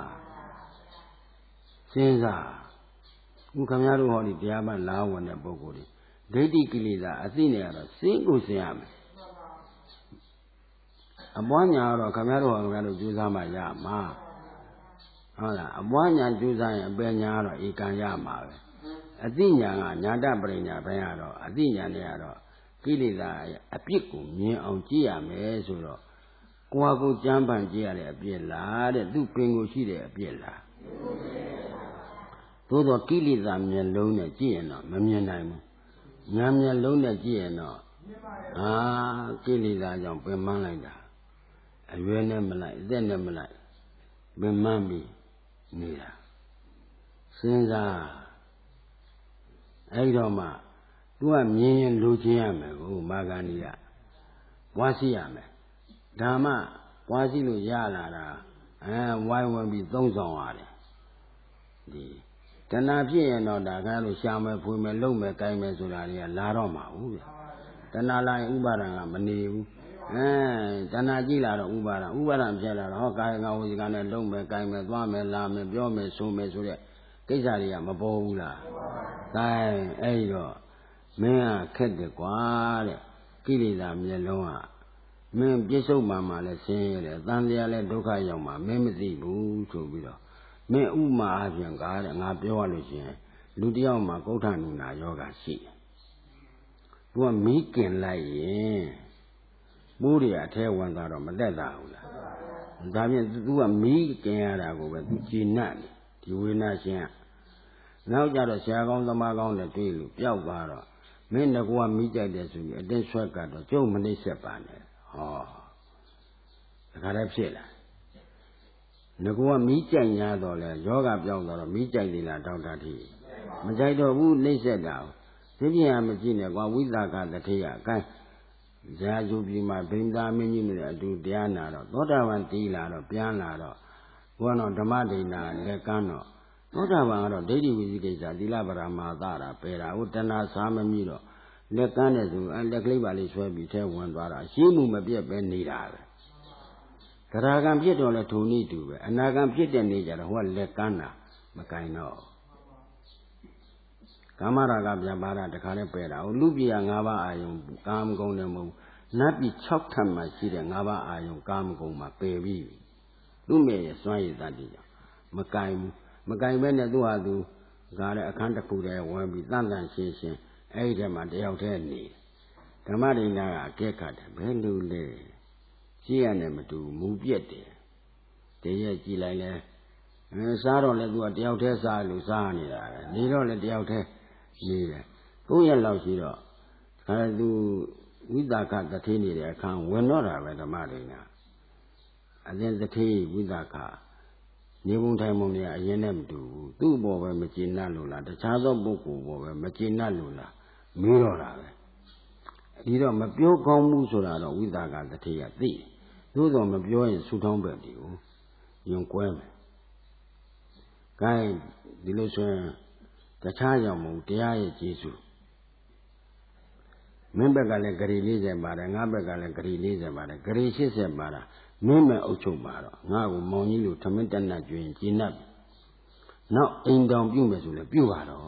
စဉ်းစားခုခမည်းတော်ဟောဒီတရားမှလာဝင်တဲ့ပုဂ္ဂိုလ်တွေဒိဋ္ဌိကိလေသာအသိနဲ့ကတော့စင်းကိုစင်ရမယ်အပွားညာတော့ခမည်းတော်ဟောခမည်းတော်ကြိုးစားမှရမှာဟုတ်လားအပွားညာကြိုးစားရင်အပယ်ညာတော့ဧကံရမှာပဲအသိညာကညာတပရိညာဘယ်ရတော့အသိညာနဲ့ကတော့ကိလေသာအပြစ်ကိုမြင်အောင်ကြည့်ရမယ်ဆိုတော့ကိုယ်ကိုကြမ်းပန်ကြည့်ရတဲ့အပြစ်လားတဲ့သူပင်ကိုရှိတဲ့အပြစ်လားသို့တော့ကိလေသာမျက်လုံးနဲ့ကြည့်ရင်တော့မမြင်နိုင်ဘူးဉာဏ်မျက်လုံးနဲ့ကြည့်ရင်တော့အာကိလေသာကြောင့်ပင်ပန်းလိုက်တာအရွယ်နဲ့မလိုက်အသက်နဲ့မလိုက်ပင်ပန်းပြီးနေတာစဉ်းစားအဲ့တော့မှသူကမြင်ရင်လိုချင်ရမယ်ကိုမာဂန္ဒီကပွားစီရမယ်ဓမ္မပွားစီလို့ရလာတာအဲဝိုင်းဝန်းပြီးသုံးဆောင်ရတယ်ဒီတဏှာဖြစ်ရင်တော့ဒါကလို့ရှာမယ်ဖွေမယ်လုံမယ်ကိုင်းမယ်ဆိုတာတွေကလာတော့မှာဘူးဗျတဏှာလာရင်ဥပါဒံကမနေဘူးအဲတဏှာကြည့်လာတော့ဥပါဒံဥပါဒံဖြစ်လာတော့ဟောကာယကဝစီကနဲ့လုံမယ်ကိုင်းမယ်သွားမယ်လာမယ်ပြောမယ်ဆိုမယ်ဆိုတဲ့ကိစ္စတွေကမပေါ်ဘူးလားဒါအဲ့ဒီတော့မင်းကခက်တယ်ကွာတဲ့ကိလေသာမျက်လုံးကမင်းပြစ္ဆုတ်မှန်မှလည်းဆင်းရဲတယ်တန်တရားလည်းဒုက္ခရောက်မှမင်းမသိဘူးဆိုပြီးတော့မင်းဥမာအပြင်ကားတဲ့ငါပြောရလို့ရှိရင်လူတယောက်မှာကုဋ္ဌနုနာယောဂရှိတယ်သူကမီးကင်လိုက်ရင်ပိုးတွေအထဲဝင်သွားတော့မတက်တာဘူးလားဒါဖြင့်သူကမီးကင်ရတာကိုပဲသူကြည်နပ်တယ်ဒီဝေဒနာရှင်ကနောက်ကြတော့ဆရာကောင်းသမားကောင်းနဲ့တွေ့လို့ပျောက်သွားတော့မင်းငါကမီးကြိုက်တယ်ဆိုပြီးအတင်းဆွဲကတော့ကျုပ်မနှိမ့်ဆက်ပါနဲ့ဟောဒါကြလည်းဖြစ်လာငါကမီးကြိုက်냐တော့လဲယောဂပြောင်းတော့မီးကြိုက်သေးလားတောက်တာတိမကြိုက်တော့ဘူးနှိမ့်ဆက်တာသိပြရမကြည့်နဲ့ကွာဝိသကတထေကအကိုင်းဇာကျူပြည်မှာဗိမ္မာမင်းကြီးနဲ့အတူတရားနာတော့သောတာပန်တီးလာတော့ပြန်လာတော့ဘုန်းတော်ဓမ္မဒိဋ္ဌာလက်ကန်းတော့သောတာပန်ကတော့ဒိဋ္ဌိဝိသိကိစ္စသီလပရမာသတာပယ်တာဟိုတဏှာစားမမြည်တော့လက်ကန်းတဲ့ဆိုအဲလက်ကလေးပါလေးဆွဲပြီးထဲဝင်သွားတာရှင်းမှုမပြတ်ပဲနေတာပဲသရဂံဖြစ်တော့လဲထုံနည်းတူပဲအနာဂံဖြစ်တဲ့နေကြတော့ဟိုကလက်ကန်းတာမကင်တော့ကာမရာဂဗျာပါဒတခါလဲပယ်တာဟိုလူပြရ၅ပါးအာယုံကာမဂုဏ်နဲ့မဟုတ်နတ်ပြည်၆ထပ်မှရှိတဲ့၅ပါးအာယုံကာမဂုဏ်မှာပယ်ပြီးသူ့မြေရဲ့စွမ်းရည်တတ်တယ်ကြောင့်မကင်ဘူးမကင်ပဲနဲ့သူ့ဟာသူကားတဲ့အခန်းတစ်ခုတည်းဝင်ပြီးတန်တန်ရှင်းရှင်းအဲ့ဒီထဲမှာတယောက်တည်းနေဓမ္မဒိဋ္ဌာကအကဲခတ်တယ်ဘယ်လိုလဲကြည့်ရနဲ့မတူမူပြက်တယ်တည်းရဲ့ကြည်လိုက်လဲအဲစားတော့လဲသူကတယောက်တည်းစားလို့စားနေတာပဲနေတော့လဲတယောက်တည်းနေတယ်ကိုယ့်ရဲ့လောက်ရှိတော့အဲသူဝိသကတထေးနေတဲ့အခန်းဝင်တော့တာပဲဓမ္မဒိဋ္ဌာအရင်တထေးဝိသကနေဘုံထိုင်ဘုံတွေအရင်နဲ့မတူဘူးသူ့ဘောပဲမကျေနပ်လို့လားတခြားသောပုဂ္ဂိုလ်ဘောပဲမကျေနပ်လို့လားမေးတော့တာပဲဒီတော့မပြောကောင်းဘူးဆိုတာတော့ဝိသကတထေးကသိတယ်သို့တော်မပြောရင်ဆူထောင်းပဲဒီကိုယုံကွဲမယ်။ဂိုင်းဒီလိုဆိုရင်တခြားကြောင့်မဟုတ်တရားရဲ့ကျေးဇူးမင်းဘက်ကလည်းဂရီ၄၀ပါတယ်ငါဘက်ကလည်းဂရီ၄၀ပါတယ်ဂရီ၈၀ပါတာမင်းမဲ့အုပ်ချုပ်ပါတော့ငါ့ကိုမောင်ကြီးလို့ထမင်းတက်နှက်ကျွရင်ကျဉ်တ်နောက်အိမ်တောင်ပြုတ်မယ်ဆိုလည်းပြုတ်ပါတော့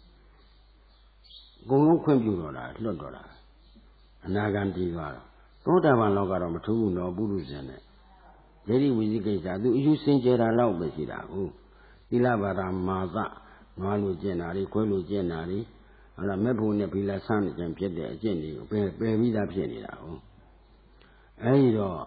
အကုန်လုံးခွင့်ပြုတော့တာလွတ်တော့တာအနာဂံတည်သွားတော့သောတာပန်လောကတော့မထူးဘူးနော်ပုရုဇဉ်နဲ့ဒိဋ္ဌိဝိသိကိစ္စသူအယူစင်ကြယ်တာလောက်ပဲရှိတာဟုတ်သီလဘာသာမာသနွားလို့ကျင့်တာတွေခွဲလို့ကျင့်တာတွေဟလာမဲ့ဖို့နဲ့ဘီလာဆန်းကြံဖြစ်တဲ့အကျင့်တွေကိုပယ်ပယ်ပြီးသားဖြစ်နေတာဟုတ်အဲဒီတော့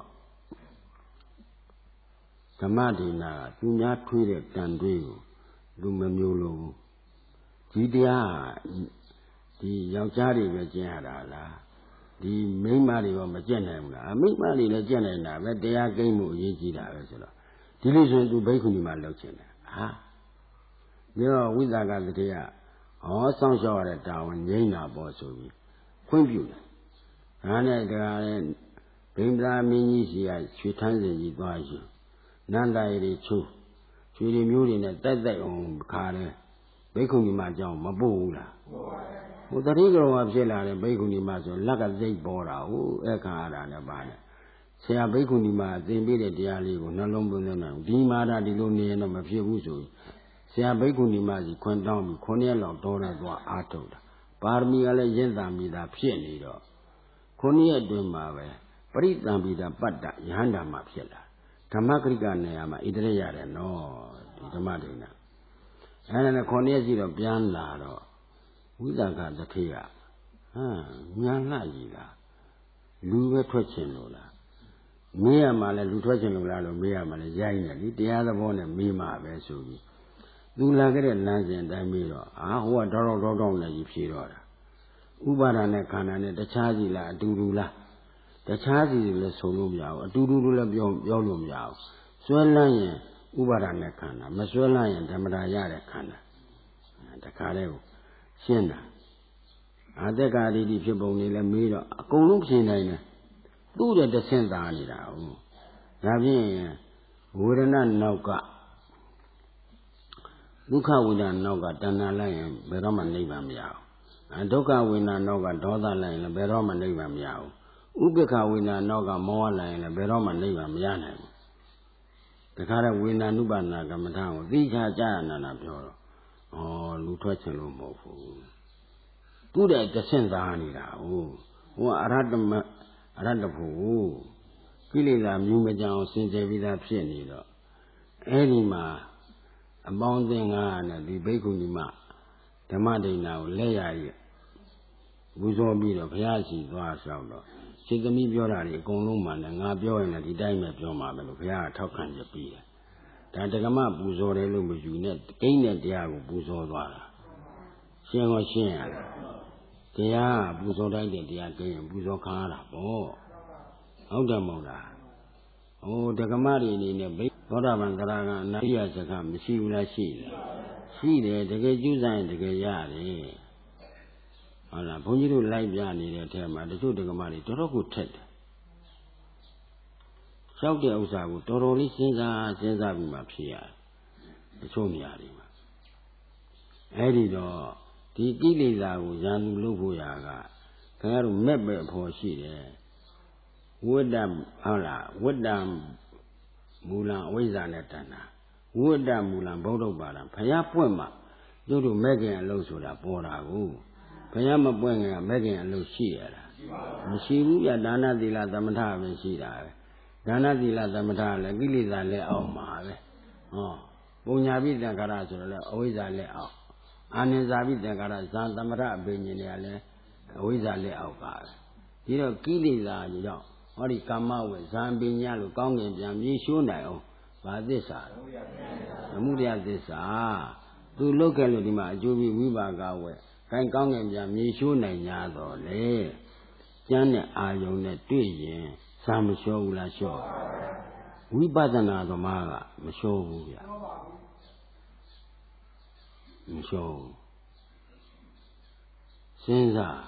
ဓမ္မဒေနာသူများထွေးတဲ့တန်တွေးကိုလူမမျိုးလို့ဒီတရားဒီယောက်ျားတွေပဲကျင့်ရတာလားဒီမိန်းမတွေရောမကျင့်နိုင်ဘူးလားမိန်းမတွေလည်းကျင့်နိုင်တာပဲတရားကိန်းမှုအရေးကြီးတာပဲဆိုတော့ဒီလိုဆိုရင်သူဘိက္ခုနီမှာလောက်ချင်တယ်ဟာပြီးတော့ဝိသကတတိယဟောစောင့်ရှောက်ရတဲ့တာဝန်ငြိမ့်တာပေါ့ဆိုပြီးခွင့်ပြုတယ်ဒါနဲ့ဒါလည်းဗိမ္မာမင်းကြီးစီကရွှေထန်းစင်ကြီးသွားယူနန္ဒာရီချိုးရွှေတွေမျိုးတွေနဲ့တိုက်တိုက်အောင်ခါတယ်ဘိက္ခုနီမှာကြောင်းမပို့ဘူးလားဟိုတတိကရောဖြစ်လာတဲ့ဘိက္ခုနီမှာဆိုလက်ကစိတ်ပေါ်တာဟိုအခါရတာနဲ့ပါနဲ့ဆရာဘိက္ခုနီမှာသင်ပေးတဲ့တရားလေးကိုနှလုံးသွင်းနေတယ်ဒီမှာဒါဒီလိုနေရင်တော့မဖြစ်ဘူးဆိုဆရာဘိက္ခုနီမှာစီခွန်းတောင်းပြီးခုနှစ်ရက်လောက်တောထဲသွားအားထုတ်တာပါရမီကလည်းရင့်တန်ပြီးသားဖြစ်နေတော့ခုနှစ်ရက်အတွင်းမှာပဲပရိသံပိတာပတ္တယဟန္တာမှာဖြစ်လာဓမ္မဂရိကနေရာမှာဣတရေရတယ်နော်ဒီဓမ္မဒိဋ္ဌာအဲ့ဒါနဲ့ခုနှစ်ရက်စီတော့ပြန်လာတော့ဝိသကတခေကဟမ်ညာလှကြီးလားလူပဲထွက်ချင်လို့လား Mia Mala Lutation Lalo, Mia Mala Jaina, the other one and Mima Vesugi. Do like it lands and Damiro. Ah, who are Doro Rodon like Shirora. Ubara Nekana, the Chazila, Durula. The Chazi is Solum Yao, Durula Yolum Yao. Swellan, Ubara Nekana, Maswella and Damarayara Kana. The Kareo, Siena. I think I did if you only let me a column in do the descent on it out. Navin, wouldn't I know got Luca would not know got Dana Lion, Beroma Neva Meow. And Doka will not know got Doda Lion, Beroma Neva Meow. Ubeka will not know got more Lion, Beroma Neva Meow. The car will not know about Nagamatown. These are Jana Pure. Oh, Lutuachelo Mofu. Do that descent on it out. Oh, Aradam. Randapu, Kilila Mumajan since every that pianino. Anima, abounding on the Bakunima, the Monday now, lay Buzo beat of Yashi, was out. She the Mibiorari, Goluman, and Abio and the diamond of your mother, Pia, talk on the beer. That the Gama Buzo Relumu, you net, ain't it, Diago Buzo Dwara. Shang or Shang. Kaya Buzo died at the again, Buzo Kara, oh, Odamoda. Oh, the Gamari in a big Bodaman Daraga, Nadia Sakam, she will I see. See there, the gay Juza and the gay Yari. Allah, when you do like Yanni, the term, the two the Gamari, Toroku Ted. Shout the Osago, Toroli Senza, Senza Vimapia, the Somiarima. Edido. The Gilila was Yan Lubuyaga, Karu Mebe for she there. Woodam Allah, Woodam Mulan Wizanetana, Woodam Mulan Bodo Baram, Payapuma, you do Megan and Losula Boragu, Payama Buenga, Megan and Lucia. Mishiruya Dana di la Damata Veshida, Dana di la Damata, Gilila le Omave. Oh, Bunyabi the Garazo, always I let out. Anizabi the Garazan Damara Beniniale, always I let out. You know, Gilila, you know, or he come out with Zambinia, Gong and Yishunayo, but this are the Mudia this are to look at Lima, Jubi Vivaga, Kan Gong and Yishunay Yado, Le Janet Ayone Tuyen, Sam Show Show. We badana the Maga, Misho, Misho. Senza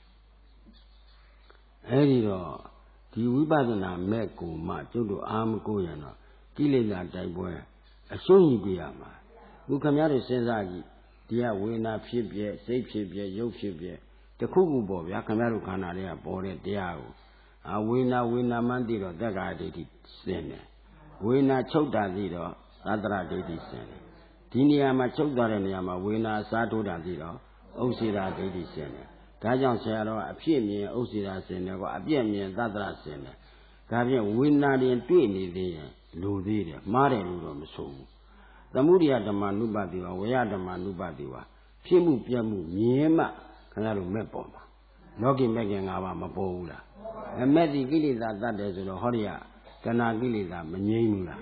Erido, the Wibadana Meko, Ma, Jodo Amgoyano, Kilila Daiboy, a Sony Biama, who come out of Senzagi, dear Wina Pibia, Safe Pibia, Yo Pibia, the Kugu Bob, Yakamaru Canaria, Bore Diao, a winner, winner Mandiro, that guy did it, Sene. Winner Choda Dido, Adra did it, Sene. Tiniama Chodaraniama, winner Sato Dadido, Osira did it, Sene. Kajan Sero, a Piemi, Osira Sene, a Piemi, and Dadra Sene. Gabian winner and twenty there, Ludida, Mare Ludom so. The Mudia the Manubadiwa, we are the Manubadiwa. Pimu Piamu, Niema, Canaru Mepoma. Logi Megan our Mapola. And Medi Gilly that that is the Horia, Cana Gilly that Manimula.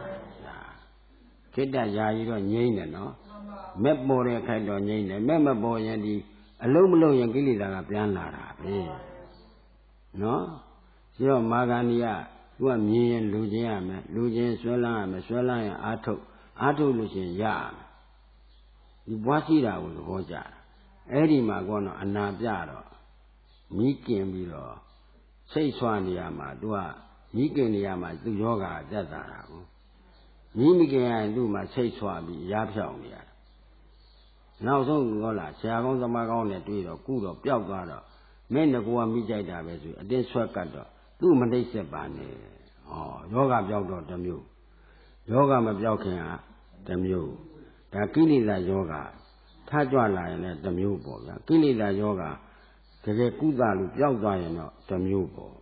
Keda Yairo Nene, no? Mep More kind of Nene, Member and the Alumlo and Gilly that Pianara. No? So Magania, you are me and Luciam, Lucian Swellam, Swellam, Ato, Ato Lucian Yam. You watch it out with Roja. Eddie Magono and Nabiaro. Mikin below. Say Swaniama, Dua, Mikin Yama, do yoga, Jazara. Mimikin and do my say Swabi, Yapshamia. Now so Gola, Shagon the Magon at Widow, Kudo, Piagado, men the Gua Mijada, then Swakato. Two Monday Sebane. Oh, Yoga Yoga the Mu. Yoga Mabioka, the Mu. The Kilila Yoga. Tajwala and the Mu Bo. Kilila Yoga. The Kudalu Yoga, the Mu Bo.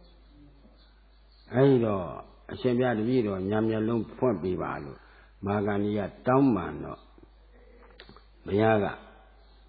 Aido, a Shabia Vido, Yamia Lum Point Bivalu. Magania Taumano. Bayaga.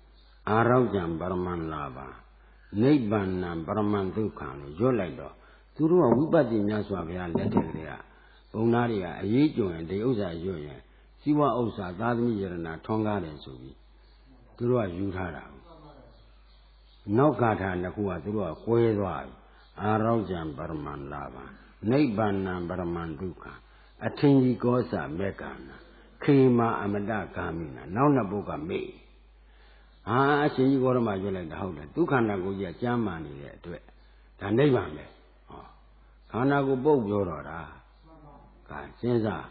Araujan Barman Lava. Neighban and Barman Dukan, Jolado. သူတို့ကဝိပဿနာများစွာဘုရားလက်ထက်ကလေးကဘုံသားတွေကအရေးကြုံရင်ဒီဥစ္စာရွတ်ရင်စီဝဥစ္စာသာသမီယရဏထွန်းကားတယ်ဆိုပြီးသူတို့ကယူထားတာနောက်ဂါထာနှစ်ခုကသူတို့ကကွဲသွားပြီအာရောကြံပရမန္လာပါနိဗ္ဗာန်ပရမန္ဒုက္ခအထင်ကြီးကောစာမေကနာခေမာအမတဂာမိနာနောက်နှစ်ပုဒ်ကမေ့ဟာအရှင်ကြီးကောရမရွတ်လိုက်တာဟုတ်တယ်ဒုက္ခနာကိုကြီးကကြမ်းမာနေတဲ့အတွက်ဒါနိဗ္ဗာန်ပဲဟောခန္ဓာကိုပုတ်ပြောတော့တာကစဉ်းစား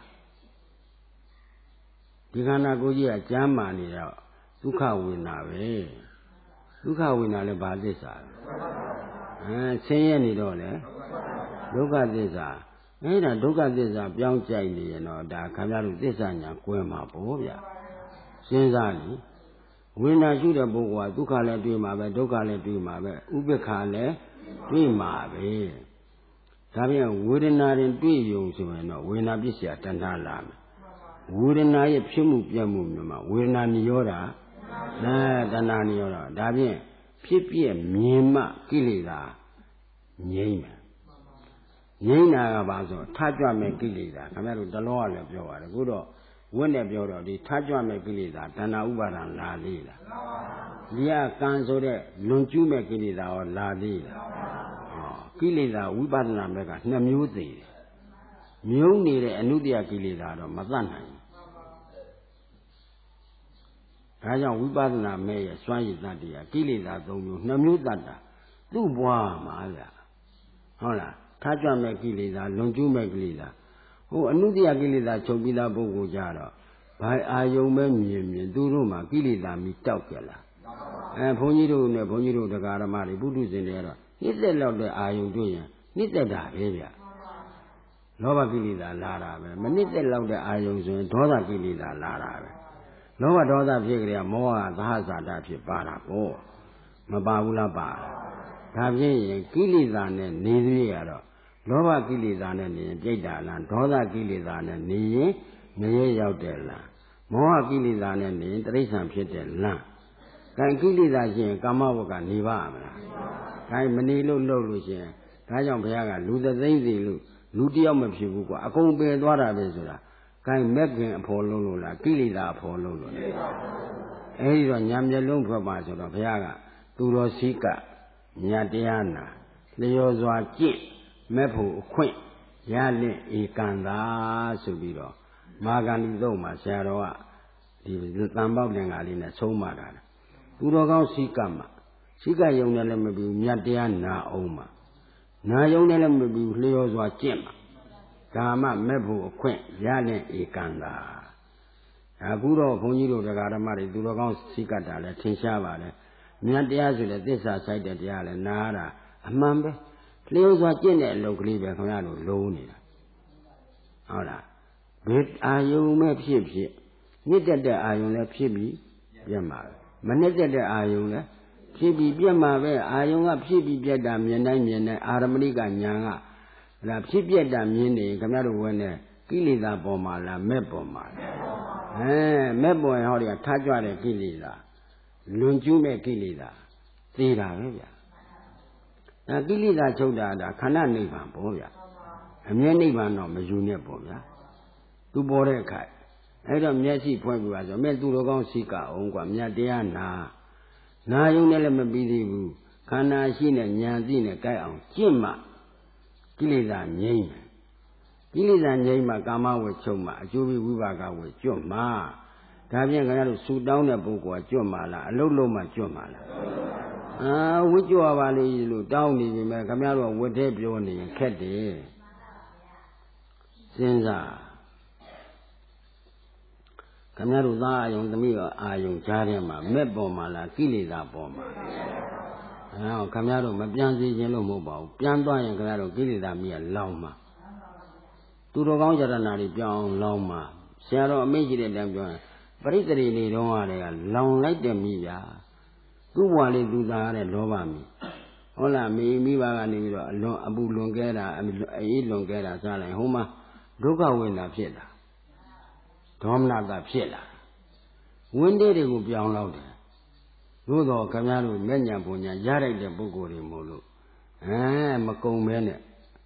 ဒီခန္ဓာကိုကြီးကကြမ်းမာနေတော့ဒုက္ခဝေဒနာပဲဒုက္ခဝေဒနာလည်းဘာသစ္စာလဲအဲဆင်းရဲနေတော့လေဒုက္ခသစ္စာအဲ့ဒါဒုက္ခသစ္စာပြောင်းကြိုက်နေရင်တော့ဒါခင်ဗျားတို့သစ္စာညာကွဲမှာပေါ့ဗျစဉ်းစားနေဝိညာဉ်ရှုတဲ့ပုဂ္ဂိုလ်ကဒုက္ခလည်းတွေ့မှာပဲဒုက္ခလည်းတွေ့မှာပဲဥပိ္ပခာလည်းတွေ့မှာပဲဒါပြန်ဝေဒနာရင်တွေ့ယုံဆိုရင်တော့ဝေဒနာပစ္စယတဏှာလာမယ်ဝေဒနာရဲ့ဖြစ်မှုပြတ်မှုမျိုးမှာဝေဒနာနိရောဓအဲတဏှာနိရောဓဒါဖြင့်ဖြစ်ပြမြင်မှကိလေသာငြိမ့်မယ်ငြိမ့်တာကဘာဆိုထကြွမဲ့ကိလေသာခင်ဗျားတို့တလောကလည်းပြောပါတယ်အခုတော့ဝတ်နဲ့ပြောတော့ဒီထကြွမဲ့ကိလေသာတဏှာဥပါဒံလာသေးလားဒီကကံဆိုတဲ့လွန်ကျူးမဲ့ကိလေသာရောလာသေးလားကိလေသာဝိပဿနာမဲ့ကနှစ်မျိုးသေးတယ်မြုံနေတဲ့အနုတ္တယကိလေသာတော့မတတ်နိုင်ဘူးဒါကြောင့်ဝိပဿနာမဲ့ရဲ့စွမ်းရည်တတ္တိယကိလေသာသုံးမျိုးနှစ်မျိုးတတ်တာသူ့ဘွားမှာဗျဟုတ်လားထားကြမဲ့ကိလေသာလွန်ကျူးမဲ့ကိလေသာဟိုအနုတ္တယကိလေသာချုပ်ပြီးသားပုဂ္ဂိုလ်ကြတော့ဘာအာယုံပဲမြင်မြင်သူတို့မှာကိလေသာမီတောက်ကြလားအဲဘုန်းကြီးတို့နဲ့ဘုန်းကြီးတို့တရားဓမ္မတွေပုထုဇဉ်တွေကတော့နှိမ့်သက်လောက်တဲ့အာယုံတွေ့ရင်နှိမ့်သက်တာပဲဗျလောဘကိလေသာလာတာပဲမနှိမ့်သက်လောက်တဲ့အာယုံဆိုရင်ဒေါသကိလေသာလာတာပဲလောဘဒေါသဖြစ်ကြရမောဟသဟဇာတဖြစ်ပါတာပေါ့မပါဘူးလားပါဒါဖြင့်ရင်ကိလေသာနဲ့နေသေးရတော့လောဘကိလေသာနဲ့နေရင်ပြိတ္တာလားဒေါသကိလေသာနဲ့နေရင်ငရဲရောက်တယ်လားမောဟကိလေသာနဲ့နေရင်တိရစ္ဆာန်ဖြစ်တယ်လားကံကိလေသာရှိရင်ကာမဝတ်ကနေပါမလားဒါမနေလို့လှုပ်လို့ရှိရင်ဒါကြောင့်ဘုရားကလူသသိမ့်စီလို့လူတယောက်မဖြစ်ဘူးကွာအကုန်ပယ်သွားတာပဲဆိုတာကဲမက်ခင်အဖို့လုံးလို့လားကိလေသာအဖို့လုံးလို့လားအဲဒီတော့ညာမျက်လုံးထွက်ပါဆိုတော့ဘုရားကသူတော်စည်းကမြတ်တရားနာလျော်စွာကြင့်မဲ့ဖို့အခွင့်ရလင့်ဧကံသာဆိုပြီးတော့မာဂန္ဒီသုံးမှာဆရာတော်ကဒီတန်ပေါက်တင်္ဂါလေးနဲ့ဆုံးမတာသူတော်ကောင်းစည်းကမှာစည်းကယုံတယ်လည်းမပြီးမြတ်တရားနာအောင်မှာနာယုံတယ်လည်းမပြီးလျော်စွာကြင့်မှာကာမမဲ့ဖို့အခွင့်ရလင့်ဧကံသာအခုတော့ဘုန်းကြီးတို့တရားဓမ္မတွေသူတော်ကောင်းစည်းကတာလည်းထင်ရှားပါလေမြတ်တရားဆိုတဲ့သစ္စာဆိုင်တဲ့တရားလည်းနားတာအမှန်ပဲလျော်စွာကျင့်တဲ့အလုပ်ကလေးပဲခင်ဗျားတို့လုံးနေတာဟုတ်လားဘယ်အာယုံမဲ့ဖြစ်ဖြစ်မြင့်တက်တဲ့အာယုံလည်းဖြစ်ပြီးပြတ်မှာပဲမနစ်တက်တဲ့အာယုံလည်းဖြစ်ပြီးပြတ်မှာပဲအာယုံကဖြစ်ပြီးပြတ်တာမြင်တိုင်းမြင်တိုင်းအာရမဏိကညာကဒါဖြစ်ပြတ်တာမြင်နေခင်ဗျားတို့ဝဲနေကိလေသာပေါ်မှာလားမဲ့ပေါ်မှာလားအဲမဲ့ပေါ်ရင်ဟောဒီကထားကြွတဲ့ကိလေသာလွန်ကျူးမဲ့ကိလေသာသိတာပဲဗျာဒါကိလေသာချုပ်တာဒါခန္ဓာနိဗ္ဗာန်ပေါ့ဗျာအမြဲနိဗ္ဗာန်တော့မယူနဲ့ပေါ့ဗျာသူပေါ်တဲ့အခါအဲ့တော့မျက်စိဖွင့်ပြပါဆိုမဲ့သူတော်ကောင်းစိတ်ကအောင်กว่าမြတ်တရားနာနာယုံနဲ့လည်းမပြီးသေးဘူးခန္ဓာရှိနဲ့ဉာဏ်သိနဲ့ကြိုက်အောင်ကျင့်မှကိလေသာငြိမ်းမယ်ကိလေသာငြိမ်းမှကာမဝေချုပ်မှအကျိုးပြီးဝိပါကဝေကျွတ်မှဒါဖြင့်ခင်ဗျားတို့ဆူတောင်းတဲ့ပုဂ္ဂိုလ်ကကျွတ်မှလားအလုံးလုံးမှကျွတ်မှလားအာဝိကျွတ်ပါလေလို့တောင်းနေပြီမဲ့ခင်ဗျားတို့ကဝတ်သေးပြောနေရင်ခက်တယ်စဉ်းစားခင်ဗျားတို့သားအာယုံသမီးရောအာယုံကြားထဲမှာမဲ့ပေါ်မှာလားကိလေသာပေါ်မှာအဲခင်ဗျားတို့မပြန်စီခြင်းလို့မဟုတ်ပါဘူးပြန်သွားရင်ခင်ဗျားတို့ကိလေသာမြည်လောင်းမှာသူတော်ကောင်းယရနာတွေပြောင်းလောင်းမှာဆရာတော်အမိန့်ကြီးတဲ့တန်းပြောရင်ပရိသေရီနေတော့ကလည်းလောင်လိုက်တယ်မိဗျာသူ့ဘဝလေးသူသားရတဲ့လောဘမိဟုတ်လားမိမိဘကနေပြီးတော့အလွန်အပူလွန်ခဲ့တာအေးလွန်ခဲ့တာစားလိုက်ဟိုမှာဒုက္ခဝေဒနာဖြစ်တာဒေါမနတာဖြစ်လာဝင်းသေးတွေကိုပြောင်းလောက်တယ်သို့တော့ခင်ဗျားတို့မျက်ညာပုံညာရလိုက်တဲ့ပုဂ္ဂိုလ်တွေမို့လို့အဲမကုံမဲနဲ့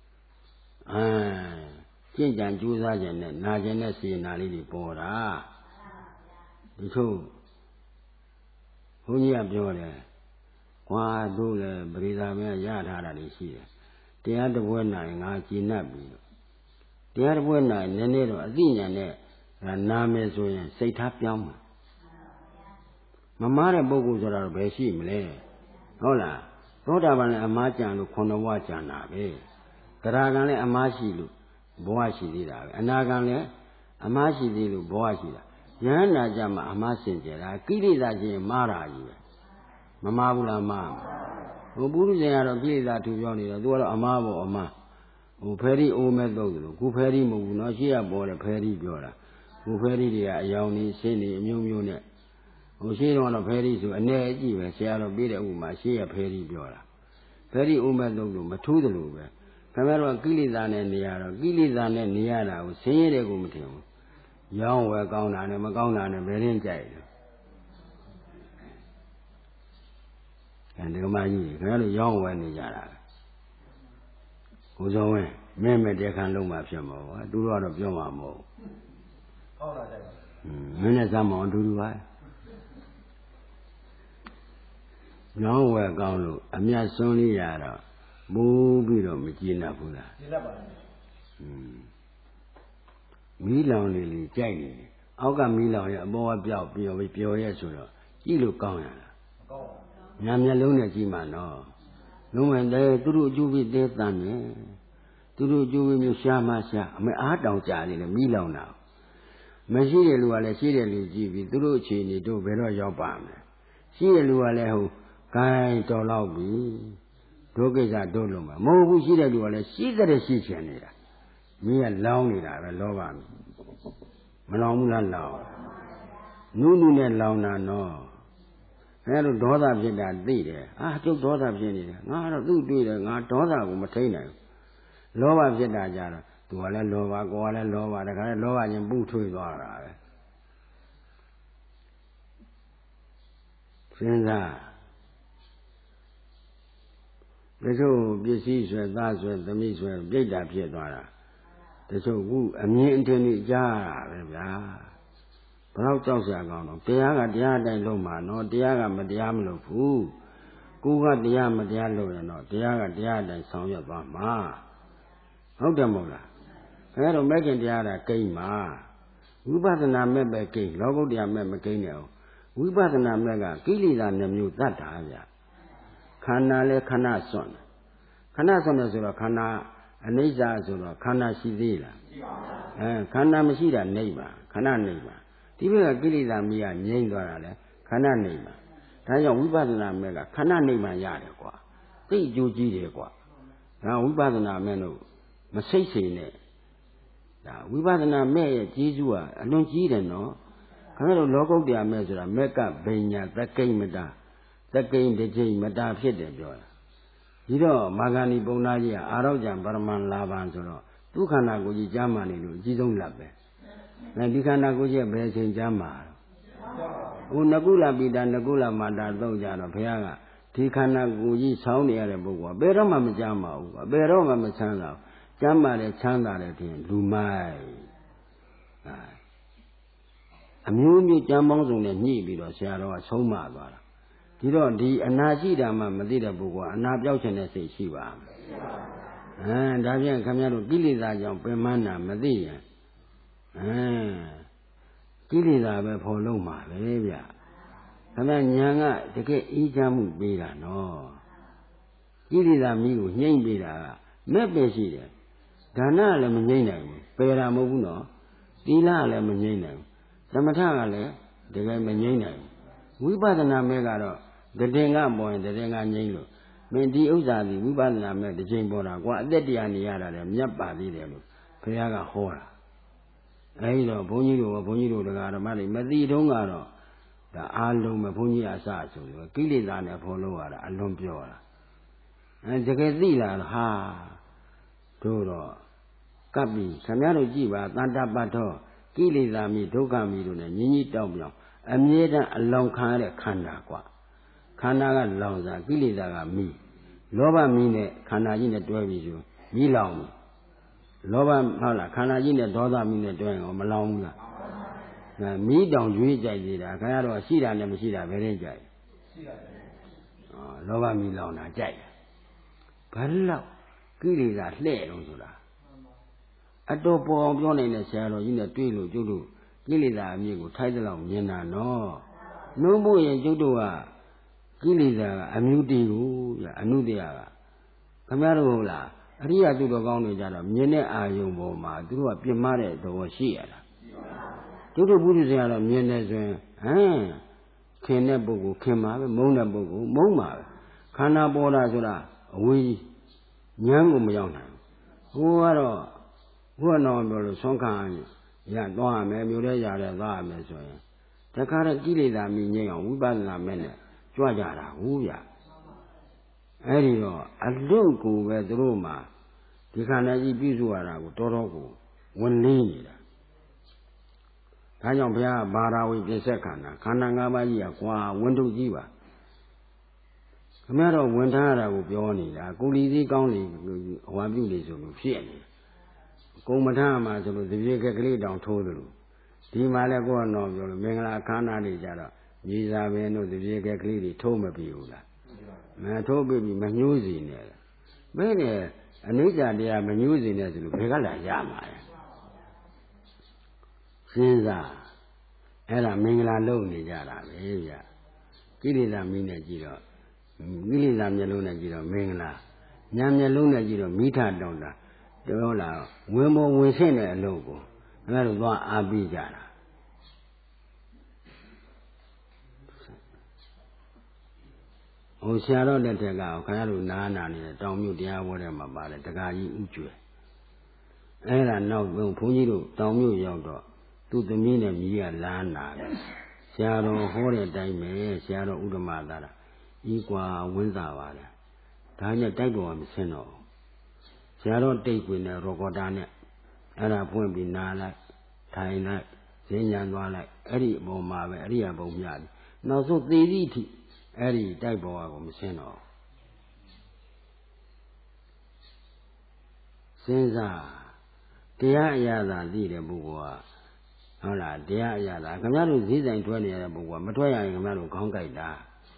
ကျင့်ကြံကြိုးစားခြင်းနဲ့နာခြင်းနဲ့စေနာလေးတွေပေါ်တာဒီချို့ဘုန်းကြီးကပြောတယ်ကွာတို့လည်းပရိသတ်များရထားတာတွေရှိတယ်တရားတစ်ပွဲနိုင်ငါကျင့်납ပြီးတရားတစ်ပွဲနိုင်နည်းနည်းတော့အသိဉာဏ်နဲ့နာမယ်ဆိုရင်စိတ်ထားပြောင်းမှာမမားတဲ့ပုဂ္ဂိုလ်ဆိုတာတော့ဘယ်ရှိမလဲဟုတ်လားသောတာပန်လည်းအမှားကြံလို့ခုနှစ်ဘဝကြံတာပဲသရဂံလည်းအမှားရှိလို့ဘဝရှိသေးတာပဲအနာဂံလည်းအမှားရှိသေးလို့ဘဝရှိတာယဟန္တာကြမှာအမှားစင်ကြယ်တာကိလေသာချင်းမှားတာကြီးပဲမမှားဘူးလားမှားဟိုပုရုဇဉ်ကတော့ကိလေသာထူပြောနေတော့သူကတော့အမှားပေါ့အမှားဟိုဖဲရီအိုးမဲ့တော့လို့ခုဖဲရီမဟုတ်ဘူးနော်ရှေ့ကပေါ်တယ်ဖဲရီပြောတာခုဖဲရီတွေကအယောင်နေရှင်းနေအမျိုးမျိုးနဲ့ဟိုရှေ့တော့ဖဲရီဆိုအနေအကြည့်ပဲဆရာတော်ပြတဲ့ဥမာရှေ့ကဖဲရီပြောတာဖဲရီအိုးမဲ့တော့လို့မထူးတယ်လို့ပဲခင်ဗျားတို့ကိလေသာနဲ့နေရတော့ကိလေသာနဲ့နေရတာကိုဆင်းရဲတယ်ကိုမထင်ဘူးရောင်းဝယ်ကောင်းတာနဲ့မကောင်းတာနဲ့ဘယ်ရင်းကြိုက်လဲအဲဒီကမှကြီးခင်ဗျားတို့ရောင်းဝယ်နေကြတာကိုစောဝင်းမင်းမဲ့တရားခံလုံးမှဖြစ်မှာပေါ့သူတို့ကတော့ပြောမှာမဟုတ်ဟုတ်လားတဲ့မင်းနဲ့စမ်းမအောင်အတူတူပါရောင်းဝယ်ကောင်းလို့အမြတ်ဆုံးလေးရတော့ပိုးပြီးတော့မကြည်နပ်ဘူးလားကြည်နပ်ပါဘူးမီးလောင်လေးလေးကြိုက်နေတယ်အောက်ကမီးလောင်ရဲ့အပေါ်ကပြောက်ပျော်ပြီးပျော်ရဲ့ဆိုတော့ကြည့်လို့ကောင်းရလားကောင်းပါညာမျက်လုံးနဲ့ကြည့်မှနော်လုံးဝတဲ့သူတို့အကျိုးပြီးတဲတမ်းနေသူတို့အကျိုးပြီးမျိုးရှားမှရှားအမေအားတောင်ကြနေတယ်မီးလောင်တာမရှိတဲ့လူကလည်းရှိတဲ့လူကြည့်ပြီးသူတို့အခြေအနေတို့ဘယ်တော့ရောက်ပါမလဲရှိတဲ့လူကလည်းဟိုဂိုင်းတော်လောက်ပြီတို့ကိစ္စတို့လုံးမှာမဟုတ်ဘူးရှိတဲ့လူကလည်းရှိတဲ့ရှိချင်နေတာမင်းကလောင်းနေတာပဲလောဘမလောင်ဘူးလားလောင်နုနုနဲ့လောင်တာနော်အဲလိုဒေါသဖြစ်တာသိတယ်အာကျုပ်ဒေါသဖြစ်နေတယ်ငါတော့သူ့တွေ့တယ်ငါဒေါသကိုမထိန်နိုင်ဘူးလောဘဖြစ်တာကြတော့သူကလည်းလောဘကိုယ်ကလည်းလောဘတခါလည်းလောဘချင်းပူထွေးသွားတာပဲစဉ်းစားတချို့ပစ္စည်းဆွဲသားဆွဲသမီးဆွဲပြိတ္တာဖြစ်သွားတာတချို့ခုအမြင်အထင်ကြီးကြားရတာပဲဗျာဘယ်တော့ကြောက်စရာကောင်းတော့တရားကတရားအတိုင်းလုပ်မှာနော်တရားကမတရားမလုပ်ဘူးကိုကတရားမတရားလုပ်ရင်တော့တရားကတရားအတိုင်းဆောင်ရွက်သွားမှာဟုတ်တယ်မဟုတ်လားအဲဒါမဲ့ခင်တရားတာကိန်းမှာဝိပဿနာမဲ့ပဲကိန်းလောကုတ္တရာမဲ့မကိန်းနဲ့အောင်ဝိပဿနာမဲ့ကကိလေသာနှမျိုးတတ်တာဗျခန္ဓာလဲခဏစွန့်ခဏစွန့်တယ်ဆိုတော့ခန္ဓာအနိစ္စဆိုတော့ခန္ဓာရှိသေးလားရှိပါဘူးအဲခန္ဓာမရှိတာနိဗ္ဗာန်ခဏနိဗ္ဗာန်ဒီဘက်ကကိလေသာမီးကငြိမ့်သွားတာလဲခဏနိဗ္ဗာန်ဒါကြောင့်ဝိပဿနာမဲ့ကခဏနိဗ္ဗာန်ရတယ်ကွာသိအကျိုးကြီးတယ်ကွာဒါဝိပဿနာမဲ့လို့မစိတ်စိမ်နဲ့ဒါဝိပဿနာမဲ့ရဲ့ကျေးဇူးကအလွန်ကြီးတယ်နော်ခင်ဗျားတို့လောကုတ္တရာမဲ့ဆိုတာမက်ကဗိညာသကိမတာသကိတကြိမတာဖြစ်တယ်ပြောတာဒီတော့မာဂဏီပုံနာကြီးကအာရောကျံပရမန်လာဘံဆိုတော့ဒုက္ခနာကိုကြီးကြားမှနေလို့အကြီးဆုံးလက်ပဲအဲဒီခန္ဓာကိုကြီးဘယ်အချိန်ကြားမှာဟိုနကုလပိတာနကုလမာတာသုံးကြတော့ဘုရားကဒီခန္ဓာကိုကြီးဆောင်းနေရတဲ့ပုဂ္ဂိုလ်ကဘယ်တော့မှမကြားမှာဘူးဘယ်တော့မှမချမ်းသာဘူးကျမ်းမာတယ်ချမ်းသာတယ်ထင်လူမိုက်အမျိုးမျိုးကြမ်းပေါင်းစုံနဲ့ညှိပြီးတော့ဆရာတော်ကဆုံးမသွားတာဒီတော့ဒီအနာရှိတာမှမသိတဲ့ပုဂ္ဂိုလ်ကအနာပြောက်ခြင်းတဲ့စိတ်ရှိပါမယ်အဲဒါဖြင့်ခင်ဗျားတို့ကိလေသာကြောင့်ပင်မနာမသိရင်အဲကိလေသာပဲဖော်လုံးမှာပဲဗျခင်ဗျာညာကတကယ်အေးချမ်းမှုပေးတာနော်ကိလေသာမိကိုညှိမ့်ပေးတာကမဲ့ပဲရှိတယ်ဒါနလည်းမငြိမ့်နိုင်ဘူးပယ်တာမဟုတ်ဘူးနော်သီလလည်းမငြိမ့်နိုင်ဘူးသမထကလည်းတကယ်မငြိမ့်နိုင်ဘူးဝိပဿနာမဲ့ကတော့တည်င်္ဂပေါ်ရင်တည်င်္ဂငြိမ့်လို့မင်းဒီဥစ္စာဒီဝိပဿနာမဲ့တစ်ချိန်ပေါ်တာကွာအသက်တရားနေရတာလည်းမြတ်ပါသေးတယ်လို့ဘုရားကဟောတာအဲဒီတော့ဘုန်းကြီးတို့ကဘုန်းကြီးတို့တရားဓမ္မတွေမသိတုန်းကတော့ဒါအားလုံးပဲဘုန်းကြီးအစဆိုလို့ကိလေသာနဲ့ဖော်လို့ရတာအလွန်ပြောတာအဲတကယ်သိလာတော့ဟာတို့တော့ကပ်ပြီခင်ဗျားတို့ကြည့်ပါတန်တပတ်တော့ကိလေသာမိဒုက္ခမိတို့နဲ့ညီညီတောက်ပြောင်းအမြဲတမ်းအလောင်းခံရတဲ့ခန္ဓာကွာခန္ဓာကလောင်စားကိလေသာကမိလောဘမိနဲ့ခန္ဓာကြီးနဲ့တွဲပြီးဆိုမိလောင်ပြီလောဘဟုတ်လားခန္ဓာကြီးနဲ့ဒေါသမီးနဲ့တွဲရင်မလောင်ဘူးလားမီးတောင်ကျွေးကြိုက်သေးတာခင်ဗျားတို့ရှိတာနဲ့မရှိတာဘယ်နဲ့ကြိုက်ရှိတာဩလောဘမီးလောင်တာကြိုက်ဘာလို့ကိလေသာလှဲ့တော့ဆိုတာအတော်ပေါ်အောင်ပြောနိုင်တဲ့ဆရာတော်ကြီးနဲ့တွေ့လို့ကျုပ်တို့ကိလေသာအမြင့်ကိုထိုက်သလောက်မြင်တာနော်နှုံးဖို့ရင်ကျုပ်တို့ကကိလေသာကအမျိုးတည်းကိုရအနုတ္တရကခင်ဗျားတို့ဟုတ်လားအရိယာသူတော်ကောင်းတွေကြတော့မြင်တဲ့အာယုံပေါ်မှာသူတို့ကပြင်းမတဲ့သဘောရှိရလားကျုပ်တို့ဘုရားဆရာတော်မြင်နေဆိုရင်ဟမ်ခင်တဲ့ပုဂ္ဂိုလ်ခင်ပါပဲမုန်းတဲ့ပုဂ္ဂိုလ်မုန်းပါပဲခန္ဓာပေါ်တာဆိုတာအဝေးဉာဏ်ကိုမရောက်နိုင်ဘူးဟိုကတော့ဘုရားတော်ပြောလို့ဆုံးခံရသွားရမယ်မြို့ထဲရတဲ့သွားရမယ်ဆိုရင်တခါတည်းကိလေသာမြင်ငြိမ်းအောင်ဝိပဿနာမဲ့နဲ့ကြွကြတာဟုတ်ဗျအဲ့ဒီတော့အလုတ်ကိုပဲသူတို့မှာဒီခန္ဓာကြီးပြည့်စုံရတာကိုတော်တော်ကိုဝင်လင်းနေတာဒါကြောင့်ဘုရားဘာရာဝိပြစ္ဆက်ခန္ဓာခန္ဓာ၅ပါးကြီးကကွာဝင်ထုတ်ကြီးပါခင်ဗျားတော့ဝင်ထားရတာကိုပြောနေတာကိုလီစည်းကောင်းလေဟွာပြုလေဆိုလို့ဖြစ်နေကုံမထမှာဆိုလို့တပြေကကလေးတောင်ထိုးတယ်လို့ဒီမှာလည်းကိုယ်ကတော့ပြောလို့မင်္ဂလာအခမ်းအနားတွေကြတော့ညီစာပင်တို့တပြေကကလေးတွေထိုးမပြီဘူးလားမထိုးပြီမညှိုးစီနဲ့ဘယ်နဲ့အနိစ္စတရားမညှိုးစီနဲ့ဆိုလို့ဘယ်ကလာရမှာလဲစဉ်းစားအဲ့ဒါမင်္ဂလာလုပ်နေကြတာပဲဗျကိလေသာမင်းနဲ့ကြည့်တော့ကိလေသာမျက်လုံးနဲ့ကြည့်တော့မင်္ဂလာညာမျက်လုံးနဲ့ကြည့်တော့မိထတောင်းတာပြောလာဝင်ပေါ်ဝင်ဆင့်တဲ့အလုပ်ကိုအဲ့ဒါတော့သွားအားပေးကြတာဟိုဆရာတော်လက်ထက်ကခင်ဗျားတို့နားနာနေတဲ့တောင်မြို့တရားဝဲထဲမှာပါတယ်တက္ကကြီးဥကျွဲအဲ့ဒါနောက်ဆုံးဘုန်းကြီးတို့တောင်မြို့ရောက်တော့သူ့သမီးနဲ့မြည်ကလမ်းနာတယ်ဆရာတော်ဟောတဲ့အတိုင်းပဲဆရာတော်ဥဒ္ဓမသာတာဤကွာဝင်းသာပါတယ်ဒါညတိုက်ပေါ်မဆင်းတော့ဆရာတော်တိတ်ခွေနဲ့ရောကောတာနဲ့အဲ့ဒါဖွင့်ပြီးနာလိုက်ထိုင်လိုက်ဈဉ္ဉံသွားလိုက်အဲ့ဒီအပေါ်မှာပဲအရိယာဘုံမြတ်နောက်ဆုံးသေသည့်အထိအဲ့ဒီတိုက်ပေါ်ကမဆင်းတော့စဉ်းစားတရားအရာသာသိတဲ့ပုဂ္ဂိုလ်ကဟုတ်လားတရားအရာသာခင်ဗျားတို့ဈေးဆိုင်ထွက်နေရတဲ့ပုဂ္ဂိုလ်ကမထွက်ရရင်ခင်ဗျားတို့ခေါင်းကိုက်တာ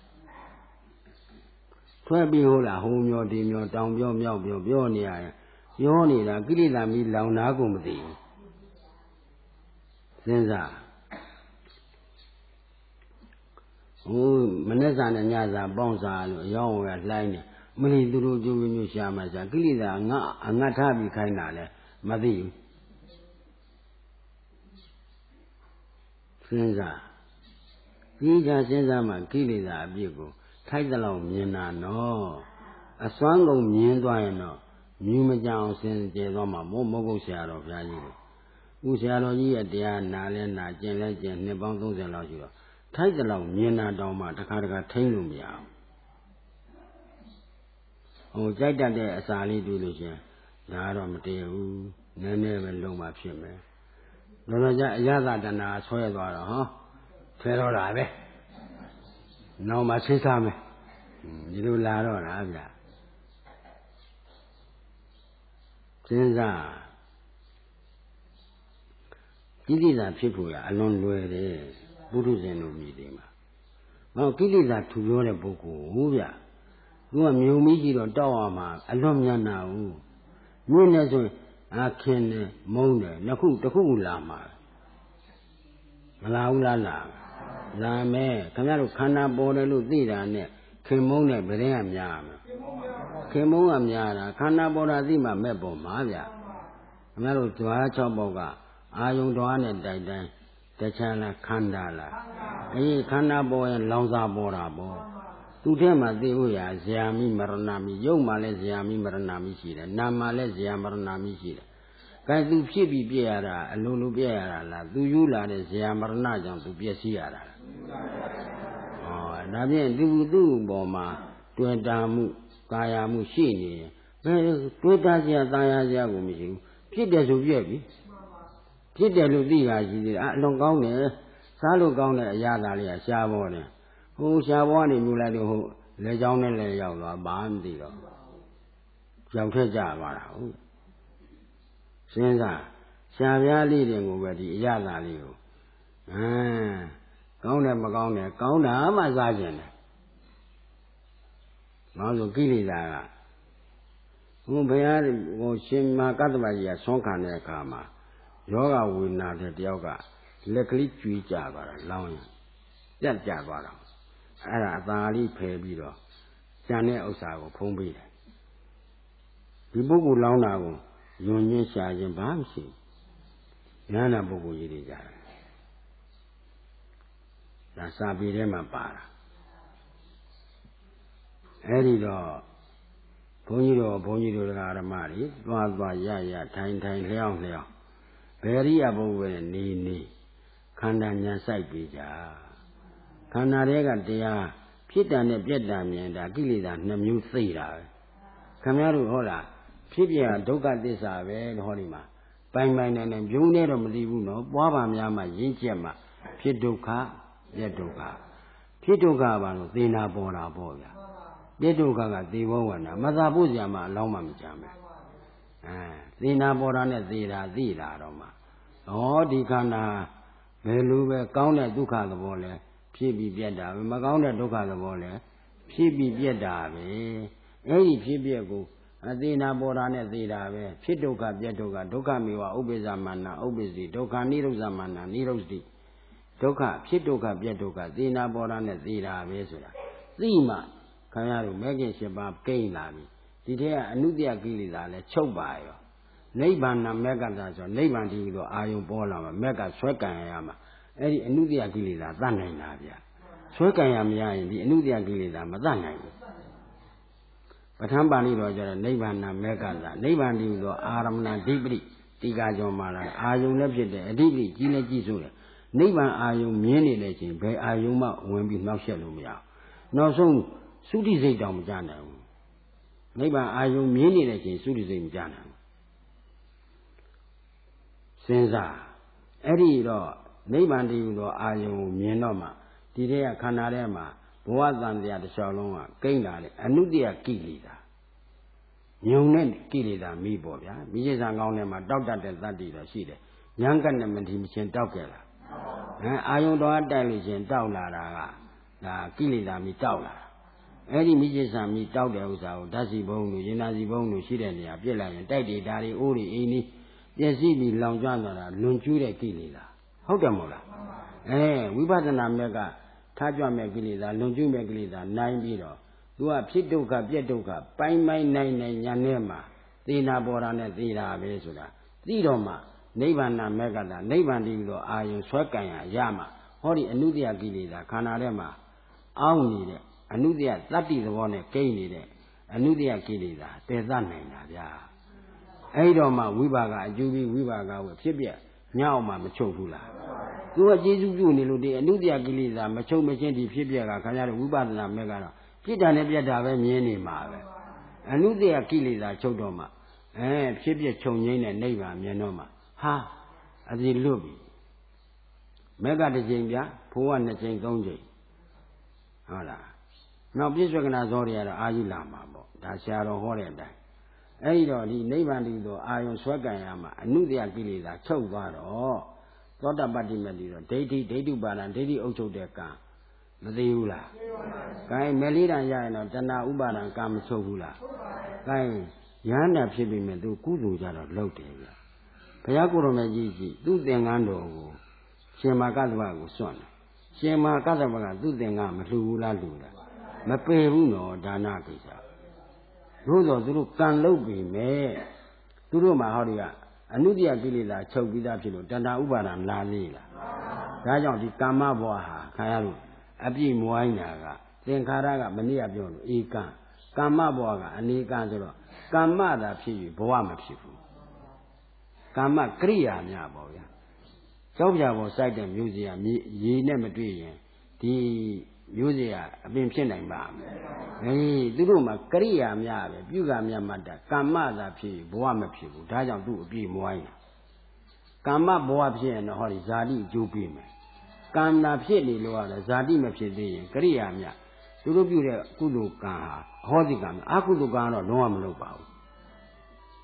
ထွက်ပြီးဟုတ်လားဟိုမျောဒီမျောတောင်ပြောမြောက်ပြောပြောနေရရင်ပြောနေတာကိလေသာမီးလောင်နာကိုမသိဘူးစဉ်းစားဟိုမနေ့ကနဲ့ညစာပေါင်းစားလို့အယောင်းဝယ်လှိုင်းနေမလီသူတို့ကျိုးမျိုးရှာမှရှာကိလေသာငါအငတ်ထားပြီးခိုင်းတာလဲမသိဘူးစဉ်းစားဒီကစဉ်းစားမှကိလေသာအပြစ်ကိုထိုက်သလောက်မြင်တာနော်အစွမ်းကုန်မြင်သွားရင်တော့မြူမကြအောင်စင်ကြယ်သွားမှာမို့မဟုတ်ဆရာတော်ဘုရားကြီးဦးဆရာတော်ကြီးရဲ့တရားနာလဲနာကျင်လဲကျင်နှစ်ပေါင်းသုံးဆယ်လောက်ရှိတော့ထိုက်သလောက်မြင်တာတောင်မှတစ်ခါတစ်ခါထိမ့်လို့မရဘူးဟိုကြိုက်တတ်တဲ့အစာလေးတွေ့လို့ရှင်ဒါတော့မတည့်ဘူးနည်းနည်းပဲလုံးမှဖြစ်မယ်လောလောကျအရသာတဏှာဆွဲသွားတော့ဟောထဲတော့တာပဲနောက်မှဆိတ်စားမယ်ဒီလိုလာတော့တာဗျစဉ်းစားကိလေသာဖြစ်ဖို့ရအလွန်လွယ်တယ်ပုထုဇဉ်တို့မြည်တယ်မှာဟောကိလေသာထူပြောတဲ့ပုဂ္ဂိုလ်ဟုတ်ဗျသူကမြုံမိကြည့်တော့တောက်အောင်မှာအလွန်မြန်နာဘူးမြင့်နေဆိုရင်အခင်းနဲ့မုန်းတယ်နှစ်ခုတစ်ခုခုလာမှာမလာဘူးလားလာလာမယ်ခင်ဗျားတို့ခန္ဓာပေါ်တယ်လို့သိတာနဲ့ခင်မုန်းနဲ့ဗရင်ကများမှာခင်မုန်းကများတာခန္ဓာပေါ်တာသိမှမဲ့ပေါ်မှာဗျခင်ဗျားတို့ဓွား၆ပေါက်ကအာယုံဓွားနဲ့တိုက်တိုင်းတခြားလားခန္ဓာလားအေးခန္ဓာပေါ်ရင်လောင်စာပေါ်တာပေါ့သူထဲမှာသိဖို့ရဇာမိမရဏမိယုတ်မှလည်းဇာမိမရဏမိရှိတယ်နာမှလည်းဇာမရဏမိရှိတယ်ကဲသူဖြစ်ပြီးပြည့်ရတာအလိုလိုပြည့်ရတာလားသူယူလာတဲ့ဇာမရဏကြောင့်သူပြည့်စည်ရတာလားဟောဒါဖြင့်သူသူ့ပေါ်မှာတွေ့တာမှုကာယမှုရှိနေရင်ဘယ်တွေ့တာစရာတာယာစရာကိုမရှိဘူးဖြစ်တယ်ဆိုပြည့်ပြီဖြစ်တယ်လို့သိတာရှိသေးတယ်အလွန်ကောင်းတယ်စားလို့ကောင်းတဲ့အရာသာလေးကရှားပေါ်တယ်ဟိုရှားပေါ်ကနေမြူလိုက်တော့ဟိုလေချောင်းနဲ့လည်းရောက်သွားဘာမှမသိတော့ရောက်ထက်ကြပါလားဟုတ်စဉ်းစားရှားပြားလေးတွေကိုပဲဒီအရသာလေးကိုအင်းကောင်းတယ်မကောင်းတယ်ကောင်းတာမှစားကျင်တယ်ဘာလို့ကိလေသာကဟိုဘုရားဟိုရှင်မကတ္တဗကြီးကဆွမ်းခံတဲ့အခါမှာယောဂဝေဒနာတဲ့တယောက်ကလက်ကလေးကျွေးကြသွားတာလောင်းရင်ပြတ်ကြသွားတာအဲ့ဒါအသာလေးဖယ်ပြီးတော့ကျန်တဲ့ဥစ္စာကိုဖုံးပေးတယ်ဒီပုဂ္ဂိုလ်လောင်းတာကိုယွန်ညင်းရှာခြင်းဘာမှမရှိဘူးဉာဏပုဂ္ဂိုလ်ကြီးတွေကြတယ်ဒါစာပေထဲမှာပါတာအဲ့ဒီတော့ဘုန်းကြီးတို့ဘုန်းကြီးတို့ဓမ္မတွေသွားသွားရရထိုင်ထိုင်လျောင်းလျောင်းဘယ်ရိယဘုံပဲနေနေခန္ဓာညာဆိုင်ပြီးကြခန္ဓာတွေကတရားဖြစ်တန်နဲ့ပြက်တန်မြင်တာကိလေသာနှမျိုးသိတာပဲခင်ဗျားတို့ဟောလားဖြစ်ပြဒုက္ခသစ္စာပဲဟောဒီမှာပိုင်ပိုင်နိုင်နိုင်ပြုံးနေတော့မသိဘူးနော်ပွားပါများမှရင်းချက်မှဖြစ်ဒုက္ခပြက်ဒုက္ခဖြစ်ဒုက္ခဘာလို့သေနာပေါ်တာပေါ့ဗျာပြက်ဒုက္ခကသေဘောဝန္တာမသာဖို့ကြမှာအလောင်းမှမကြမ်းပဲအဲသေနာပေါ်တာနဲ့သေတာသိတာတော့မှဩဒီခန္ဓာဘယ်လိုပဲကောင်းတဲ့ဒုက္ခသဘောလဲဖြစ်ပြီးပြက်တာပဲမကောင်းတဲ့ဒုက္ခသဘောလဲဖြစ်ပြီးပြက်တာပဲအဲ့ဒီဖြစ်ပြက်ကိုအသေနာပေါ်တာနဲ့သေတာပဲဖြစ်ဒုက္ခပြက်ဒုက္ခဒုက္ခမေဝဥပ္ပဇာမနာဥပ္ပဇိဒုက္ခနိရုဇ္ဇမနာနိရုဇ္ဇိဒုက္ခဖြစ်ဒုက္ခပြက်ဒုက္ခသေနာပေါ်တာနဲ့သေတာပဲဆိုတာသိမှခင်ဗျားတို့မဲခင်ရှင်ပါကိန်းလာပြီဒီထဲကအနုတ္တယကိလေသာလဲချုပ်ပါရောနိဗ္ဗာန်မက်ကတာဆိုနိဗ္ဗာန်တည်ပြီးတော့အာယုံပေါ်လာမှာမက်ကဆွဲကံရမှာအဲ့ဒီအနုတ္တယကိလေသာတတ်နိုင်တာဗျဆွဲကံရမရရင်ဒီအနုတ္တယကိလေသာမတတ်နိုင်ဘူးပဋ္ဌာန်းပါဠိတော်ကျတော့နိဗ္ဗာန်မက်ကတာနိဗ္ဗာန်တည်ပြီးတော့အာရမဏဓိပတိတိကာကျော်မှာလာအာယုံလည်းဖြစ်တယ်အဓိပတိကြီးလည်းကြီးဆိုတယ်နိဗ္ဗာန်အာယုံမြင်နေတဲ့အချိန်ဘယ်အာယုံမှဝင်ပြီးနှောက်ယှက်လို့မရဘူးနောက်ဆုံးသုတိစိတ်တောင်မကြနိုင်ဘူးနိဗ္ဗာန်အာယုံမြင်နေတဲ့အချိန်သုတိစိတ်မကြနိုင်ဘူးစဉ်းစားအဲ့ဒီတော့နိဗ္ဗာန်တည်းဟူသောအာယုံကိုမြင်တော့မှဒီထဲကခန္ဓာထဲမှာဘဝတန်တရားတစ်လျှောက်လုံးကကိန်းလာတယ်အနုတ္တယကိလေသာညုံတဲ့ကိလေသာမိပေါ့ဗျာမိစ္ဆာကောင်းထဲမှာတောက်တတ်တဲ့သတ္တိတော့ရှိတယ်ဉာဏ်ကနဲ့မတိမချင်းတောက်ကြလားအဲအာယုံတော်အတိုက်လို့ချင်းတောက်လာတာကဒါကိလေသာမိတောက်လာတာအဲ့ဒီမိစ္ဆာမိတောက်တဲ့ဥစ္စာကိုဓာတ်စီဘုံတို့ရင်နာစီဘုံတို့ရှိတဲ့နေရာပြစ်လိုက်ရင်တိုက်တွေဒါတွေအိုးတွေအိမ်ကြီးပြည့်စည်ပြီးလောင်ကျွမ်းသွားတာလွန်ကျူးတဲ့ကိလေသာဟုတ်တယ်မို့လားအဲဝိပဿနာမြတ်ကထားကြွမဲ့ကိလေသာလွန်ကျူးမဲ့ကိလေသာနိုင်ပြီးတော့သူကဖြစ်ဒုက္ခပြက်ဒုက္ခပိုင်းပိုင်းနိုင်နိုင်ညာနဲ့မှာသေနာပေါ်တာနဲ့သေတာပဲဆိုတာသိတော့မှနိဗ္ဗာန်မက်ကတာနိဗ္ဗာန်တည်ပြီးတော့အာယုံဆွဲကံရရမှာဟောဒီအနုတ္တယကိလေသာခန္ဓာထဲမှာအောင်းနေတဲ့အနုတ္တယတတ္တိသဘောနဲ့ကိန်းနေတဲ့အနုတ္တယကိလေသာတည်သနိုင်တာဗျာအဲ့တော့မှဝိပါကအကျိုးပြီးဝိပါကဝဖြစ်ပြညောင်းမှမချုပ်ဘူးလားသူကကျေစုပြုနေလို့ဒီအနုတ္တယကိလေသာမချုပ်မချင်းဒီဖြစ်ပြကခင်ဗျားတို့ဝိပဿနာမဲ့ကတော့ပြစ်တာနဲ့ပြတ်တာပဲမြင်နေမှာပဲအနုတ္တယကိလေသာချုပ်တော့မှအဲဖြစ်ပြချုပ်ငိမ့်တဲ့နိဗ္ဗာန်မြင်တော့မှဟာအဒီလွတ်ပြီမက်ကတစ်ချိန်ဗျာဖိုးကနှစ်ချိန်သုံးချိန်ဟုတ်လားနောက်ပြစ္ဆွကနာဇောတွေကတော့အာယူလာမှာပေါ့ဒါဆရာတော်ဟောတဲ့အတိုင်းအဲ့ဒီတော့ဒီနိဗ္ဗာန်တည်သောအာယုံဆွဲကံရမှာအနုတ္တယကိလေသာချုပ်သွားတော့သောတပတ္တိမတိတော့ဒိဋ္ဌိဒိဋ္ဌုပါဒံဒိဋ္ဌိအုပ်ချုပ်တဲ့ကံမသိဘူးလားကဲမလေးတန်ရရင်တော့တဏှာဥပါဒံကံမချုပ်ဘူးလားကဲရဟန္တာဖြစ်ပြီမဲ့သူကုသိုလ်ကြတော့လုပ်တယ်ဗျဘုရားကိုယ်တော်မြတ်ကြီးကြီးသူ့သင်္ကန်းတော်ကိုရှင်မကတ္တဗကိုစွန့်တယ်ရှင်မကတ္တဗကသူ့သင်္ကန်းမလှူဘူးလားလှူလားမပယ်ဘူးနော်ဒါနကိစ္စတို့တော့သူတို့ကံလုပ်ပြီမဲ့သူတို့မှာဟောဒီကအနုတ္တယကိလေသာချုပ်ပြီးသားဖြစ်လို့တဏှာဥပါဒံလာသေးလားဒါကြောင့်ဒီကာမဘဝဟာခါရလို့အပြည့်မဝိုင်းတာကသင်္ခါရကမနည်းပြောလို့ဧကံကာမဘဝကအနေကံဆိုတော့ကာမသာဖြစ်ပြီးဘဝမဖြစ်ဘူးကာမကရိယာများပေါ့ဗျာကြောက်ကြပေါ်စိုက်တဲ့မျိုးစေ့ကရေနဲ့မတွေ့ရင်ဒီမျိုးစေ့ကအပင်ဖြစ်နိုင်ပါ့မလဲအေးသူတို့မှာကရိယာများပဲပြုကများမှတ်တာကာမသာဖြစ်ဘဝမဖြစ်ဘူးဒါကြောင့်သူ့အပြည့်မဝိုင်းတာကာမဘဝဖြစ်ရင်တော့ဟောဒီဇာတိအကျိုးပေးမယ်ကံနာဖြစ်နေလို့ရတယ်ဇာတိမဖြစ်သေးရင်ကရိယာများသူတို့ပြုတဲ့ကုသိုလ်ကံဟာဟောဒီကံအကုသိုလ်ကံတော့လုံးဝမလုပ်ပါဘူး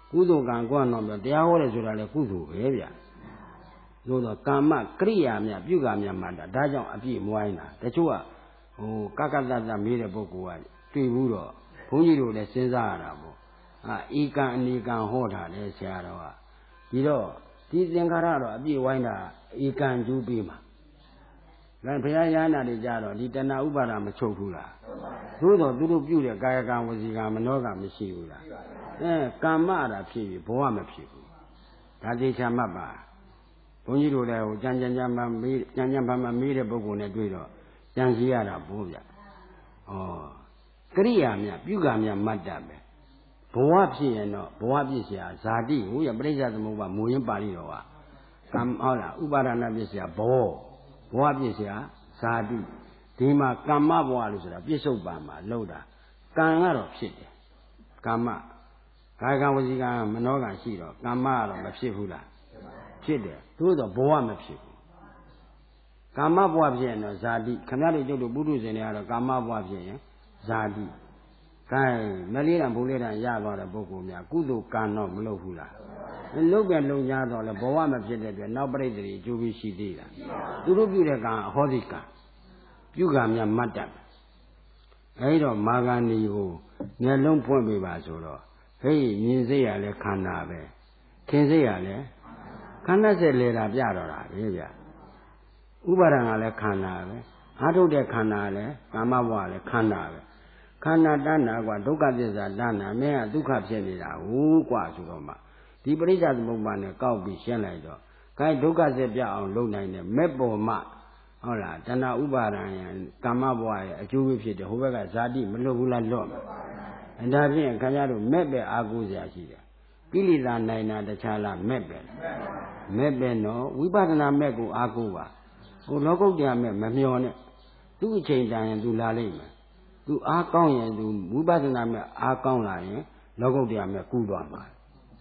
ကုသိုလ်ကံကိုတော့ပြောတရားဟောတယ်ဆိုတာလေကုသိုလ်ပဲဗျသို့တော့ကာမကရိယာများပြုကများမှတ်တာဒါကြောင့်အပြည့်မဝိုင်းတာတချို့ကဟိုကကတတမေးတဲ့ပုဂ္ဂိုလ်ကတွေ့ဘူးတော့ဘုန်းကြီးတို့လည်းစဉ်းစားရတာပေါ့အာဤကံအနေကံဟောတာလေဆရာတော်ကဒီတော့ဒီသင်္ခါရတော့အပြည့်ဝိုင်းတာဤကံကျူးပြီးမှာဒါဘုရားရဟန္တာတွေကြတော့ဒီတဏှာဥပါဒမချုပ်ဘူးလားသို့တော့သူတို့ပြုတဲ့ကာယကံဝစီကံမနောကံမရှိဘူးလားအဲကမ္မတာဖြစ်ပြီးဘဝမဖြစ်ဘူးဒါသိချာမှတ်ပါဘုန်းကြီးတို့လည်းဟိုကြံကြံကြံမှမေးကြံကြံမှမှမေးတဲ့ပုဂ္ဂိုလ်နဲ့တွေ့တော့ကြံစီရတာဘိုးဗျဩကရိယာမြပြုကံမြမတ်တတ်ပဲဘဝဖြစ်ရင်တော့ဘဝပြည့်စရာဇာတိကိုရပရိစ္ဆေသမုပ္ပါမူရင်းပါဠိတော်ကကံဟုတ်လားဥပါဒနာပြည့်စရာဘောဘဝပြည့်စရာဇာတိဒီမှာကမ္မဘဝလို့ဆိုတာပြစ္ဆုတ်ပါမှာလောက်တာကံကတော့ဖြစ်တယ်ကမ္မကာယကံဝစီကံမနောကံရှိတော့ကမ္မကတော့မဖြစ်ဘူးလားဖြစ်တယ်သို့တော့ဘဝမဖြစ်ဘူးကာမဘဝဖြစ်ရင်တော့ဇာတိခမရတို့ကျုပ်တို့ပုထုဇဉ်တွေကတော့ကာမဘဝဖြစ်ရင်ဇာတိကဲမလေးတံဘုလေးတံရသွားတဲ့ပုဂ္ဂိုလ်များကုသိုလ်ကံတော့မလုပ်ဘူးလားလုပ်ပြန်လုံကြတော့လေဘဝမဖြစ်တဲ့အတွက်နောက်ပရိသေတွေအကျိုးပြီးရှိသေးတာသူတို့ပြုတဲ့ကံအဟောတိကံပြုကံများမတ်တတ်အဲဒီတော့မာဂန္ဒီကိုမျက်လုံးဖွင့်ပေးပါဆိုတော့ဟေးမြင်စေရလဲခန္ဓာပဲထင်စေရလဲခန္ဓာဆက်လေတာပြတော့တာပဲဗျဥပါဒံကလည်းခန္ဓာပဲအာထုတ်တဲ့ခန္ဓာလည်းကာမဘဝလည်းခန္ဓာပဲခန္ဓာတဏ္ဍာกว่าဒုက္ခသစ္စာတဏ္ဍာမင်းကဒုက္ခဖြစ်နေတာဟုတ်กว่าဆိုတော့မှဒီပရိစ္ဆေသမုပ္ပါနဲ့ကောက်ပြီးရှင်းလိုက်တော့ခိုင်းဒုက္ခဆက်ပြအောင်လုပ်နိုင်တယ်မဲ့ပေါ်မှဟုတ်လားတဏှာဥပါဒံယကာမဘဝရဲ့အကျိုးပဲဖြစ်တယ်ဟိုဘက်ကဇာတိမလွတ်ဘူးလားလွတ်မှာအဲဒါဖြင့်ခင်ဗျားတို့မဲ့ပဲအာကိုစရာရှိတယ်ကိလေသာနိုင်တာတခြားလားမဲ့ပဲမဲ့ပဲနော်ဝိပဿနာမဲ့ကိုအာကိုပါဟိုလောကုတ္တရာမဲ့မမျောနဲ့သူ့အချိန်တန်ရင်သူလာလိမ့်မယ်သူအားကောင်းရင်သူဝိပဿနာမဲ့အားကောင်းလာရင်လောကုတ္တရာမဲ့ကူးသွားမှာ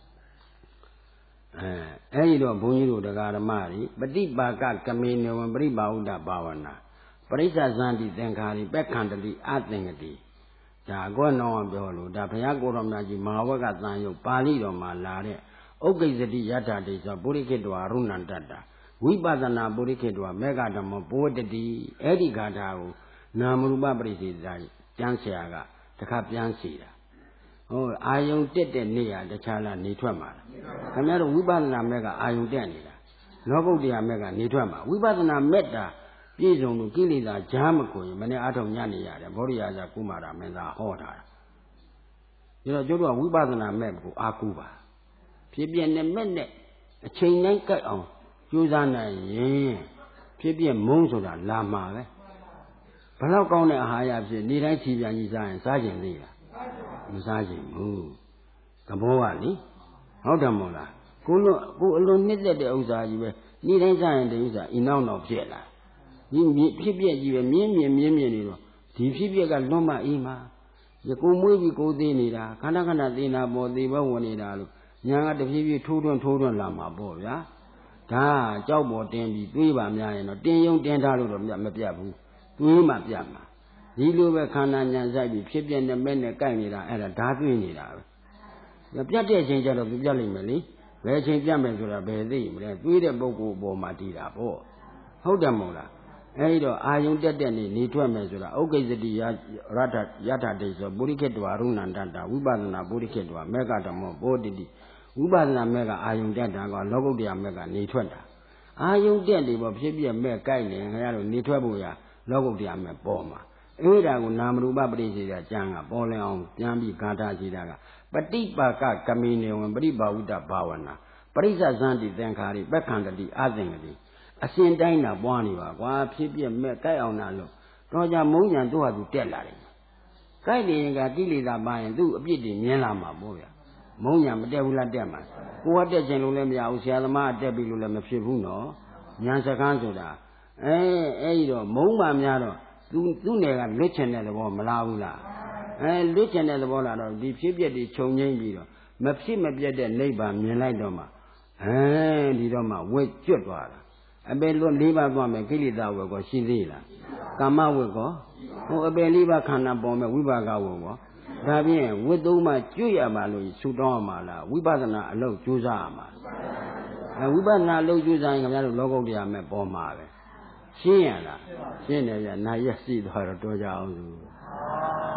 အဲအဲဒီတော့ဘုန်းကြီးတို့တရားဓမ္မတွေပฏิပါကကမေနဝံပရိပါဟုတဘာဝနာပရိစ္ဆဇန္တိသင်္ခါရိပက္ခန္တတိအသင်္ကတိဒါကောနောပြောလို့ဒါဘုရားကိုယ်တော်မြတ်ကြီးမဟာဝက္ကသံယုတ်ပါဠိတော်မှာလာတဲ့ဥက္ကိစ္စတိယထာတိဆိုပုရိခေတ္တဝရုဏန္တတ္တဝိပဿနာပုရိခေတ္တဝမေဃဓမ္မဘောတတိအဲ့ဒီဂါထာကိုနာမရူပပရိစ္ဆေဒကျမ်းဆရာကတခါပြန်စီတာဟိုအာယုံတက်တဲ့နေရာတခြားလားနေထွက်မှာခင်ဗျားတို့ဝိပဿနာမဲ့ကအာယုံတက်နေတာလောကုတ္တရာမဲ့ကနေထွက်မှာဝိပဿနာမဲ့တာပြည့်စုံလို့ကိလေသာကြားမကိုရင်မနေ့အားထုတ်ညနေရတယ်ဗောဓိယာဇကုမာရမင်းသားဟောတာဒါတော့ကျုပ်တို့ကဝိပဿနာမဲ့ကိုအာကူပါဖြစ်ပြနဲ့မဲ့နဲ့အချိန်တိုင်းကြိုက်အောင်ကြိုးစားနိုင်ရင်ဖြစ်ပြမုန်းဆိုတာလာမှာပဲဘလောက်ကောင်းတဲ့အာဟာရဖြစ်နေတိုင်းခြေပြန်ကြီးစားရင်စားကျင်သေးလားမစားကျင်ဘူးသဘောကလေဟုတ်တယ်မို့လားကိုလို့ကိုအလိုနှစ်သက်တဲ့ဥစ္စာကြီးပဲနေတိုင်းစားရင်ဒီဥစ္စာအိနောက်နောက်ဖြစ်လာဒီဖြစ်ပြကြီးပဲမြင်းမြင်းမြင်းမြင်းနေတော့ဒီဖြစ်ပြကလွတ်မအေးမှာရကိုမွေးပြီးကိုသေးနေတာခဏခဏသေနာပေါ်သေဘဝင်နေတာလို့ညာကတဖြည်းဖြည်းထိုးထွန်းထိုးထွန်းလာမှာပေါ့ဗျာဒါကြောက်ပေါ်တင်ပြီးတွေးပါများရင်တော့တင်းယုံတင်းထားလို့တော့မပြတ်ဘူးတွေးမှပြတ်မှာဒီလိုပဲခန္ဓာညာဆိုင်ပြီးဖြစ်ပြနဲ့မဲ့နဲ့ကိုက်နေတာအဲ့ဒါဓာတွေးနေတာပဲပြတ်တဲ့အချိန်ကျတော့ပြတ်လိမ့်မယ်လေဘယ်အချိန်ပြတ်မယ်ဆိုတာဘယ်သိမလဲတွေးတဲ့ပုဂ္ဂိုလ်အပေါ်မှာတည်တာပေါ့ဟုတ်တယ်မို့လားအဲဒီတော့အာယုံတက်တက်နေနေထွက်မယ်ဆိုတာဥက္ကိစ္စတိယရထယထာတိဆိုပုရိခေတ္တဝရုဏန္တတဝိပဿနာပုရိခေတ္တဝမေဃဓမ္မောဘောတိတိဝိပဿနာမေဃအာယုံတက်တာကလောကုတ္တရာမေဃနေထွက်တာအာယုံတက်နေပေါ့ဖြစ်ပြမဲ့ကိုက်နေခင်ဗျားတို့နေထွက်ဖို့ရလောကုတ္တရာမေပေါ်မှာအဲ့ဒါကိုနာမရူပပရိစ္ဆေဒကျမ်းကပေါ်လင်အောင်ပြန်ပြီးဂါထာရှိတာကပฏิပါကကမေနဝံပရိပါဝုတ္တဘာဝနာပရိစ္ဆဇန္တိသင်္ခါရိပက္ခန္တတိအသင်္ကတိအစဉ်တိုင်းတာပွားနေပါကွာဖြစ်ပြမဲ့ကြိုက်အောင်လားလို့တော့ကြမုန်းညာသူ့ဟာသူတက်လာတယ်ကြိုက်နေရင်ကကိလေသာပါရင်သူ့အပြစ်တွေမြင်လာမှာပေါ့ဗျာမုန်းညာမတက်ဘူးလားတက်မှာကိုကတက်ခြင်းလို့လည်းမရဘူးဆရာသမားတက်ပြီလို့လည်းမဖြစ်ဘူးနော်ညာစကားဆိုတာအဲအဲ့ဒီတော့မုန်းမှများတော့သူသူ့နယ်ကလွတ်ချင်တဲ့သဘောမလားဘူးလားအဲလွတ်ချင်တဲ့သဘောလားတော့ဒီဖြစ်ပျက်တွေခြုံငိမ့်ပြီးတော့မဖြစ်မပြတ်တဲ့နိဗ္ဗာန်မြင်လိုက်တော့မှအဲဒီတော့မှဝိတ်ကျွတ်သွားတာအပယ်လွတ်လေးပါးသွားမယ်ကိလေသာဝေကောရှိသေးလားကာမဝေကောဟိုအပယ်လေးပါးခန္ဓာပေါ်မဲ့ဝိပါကဝေကောဒါဖြင့်ဝတ်သုံးပါကျွတ်ရမှာလို့ဆူတောင်းရမှာလားဝိပဿနာအလုပ်ကြိုးစားရမှာအဲဝိပဿနာအလုပ်ကြိုးစားရင်ခင်ဗျားတို့လောကုတ္တရာမဲ့ပေါ်မှာပဲရှင်းရလားရှင်းတယ်ဗျာနာရက်စီသွားတော့တော်ကြအောင်စု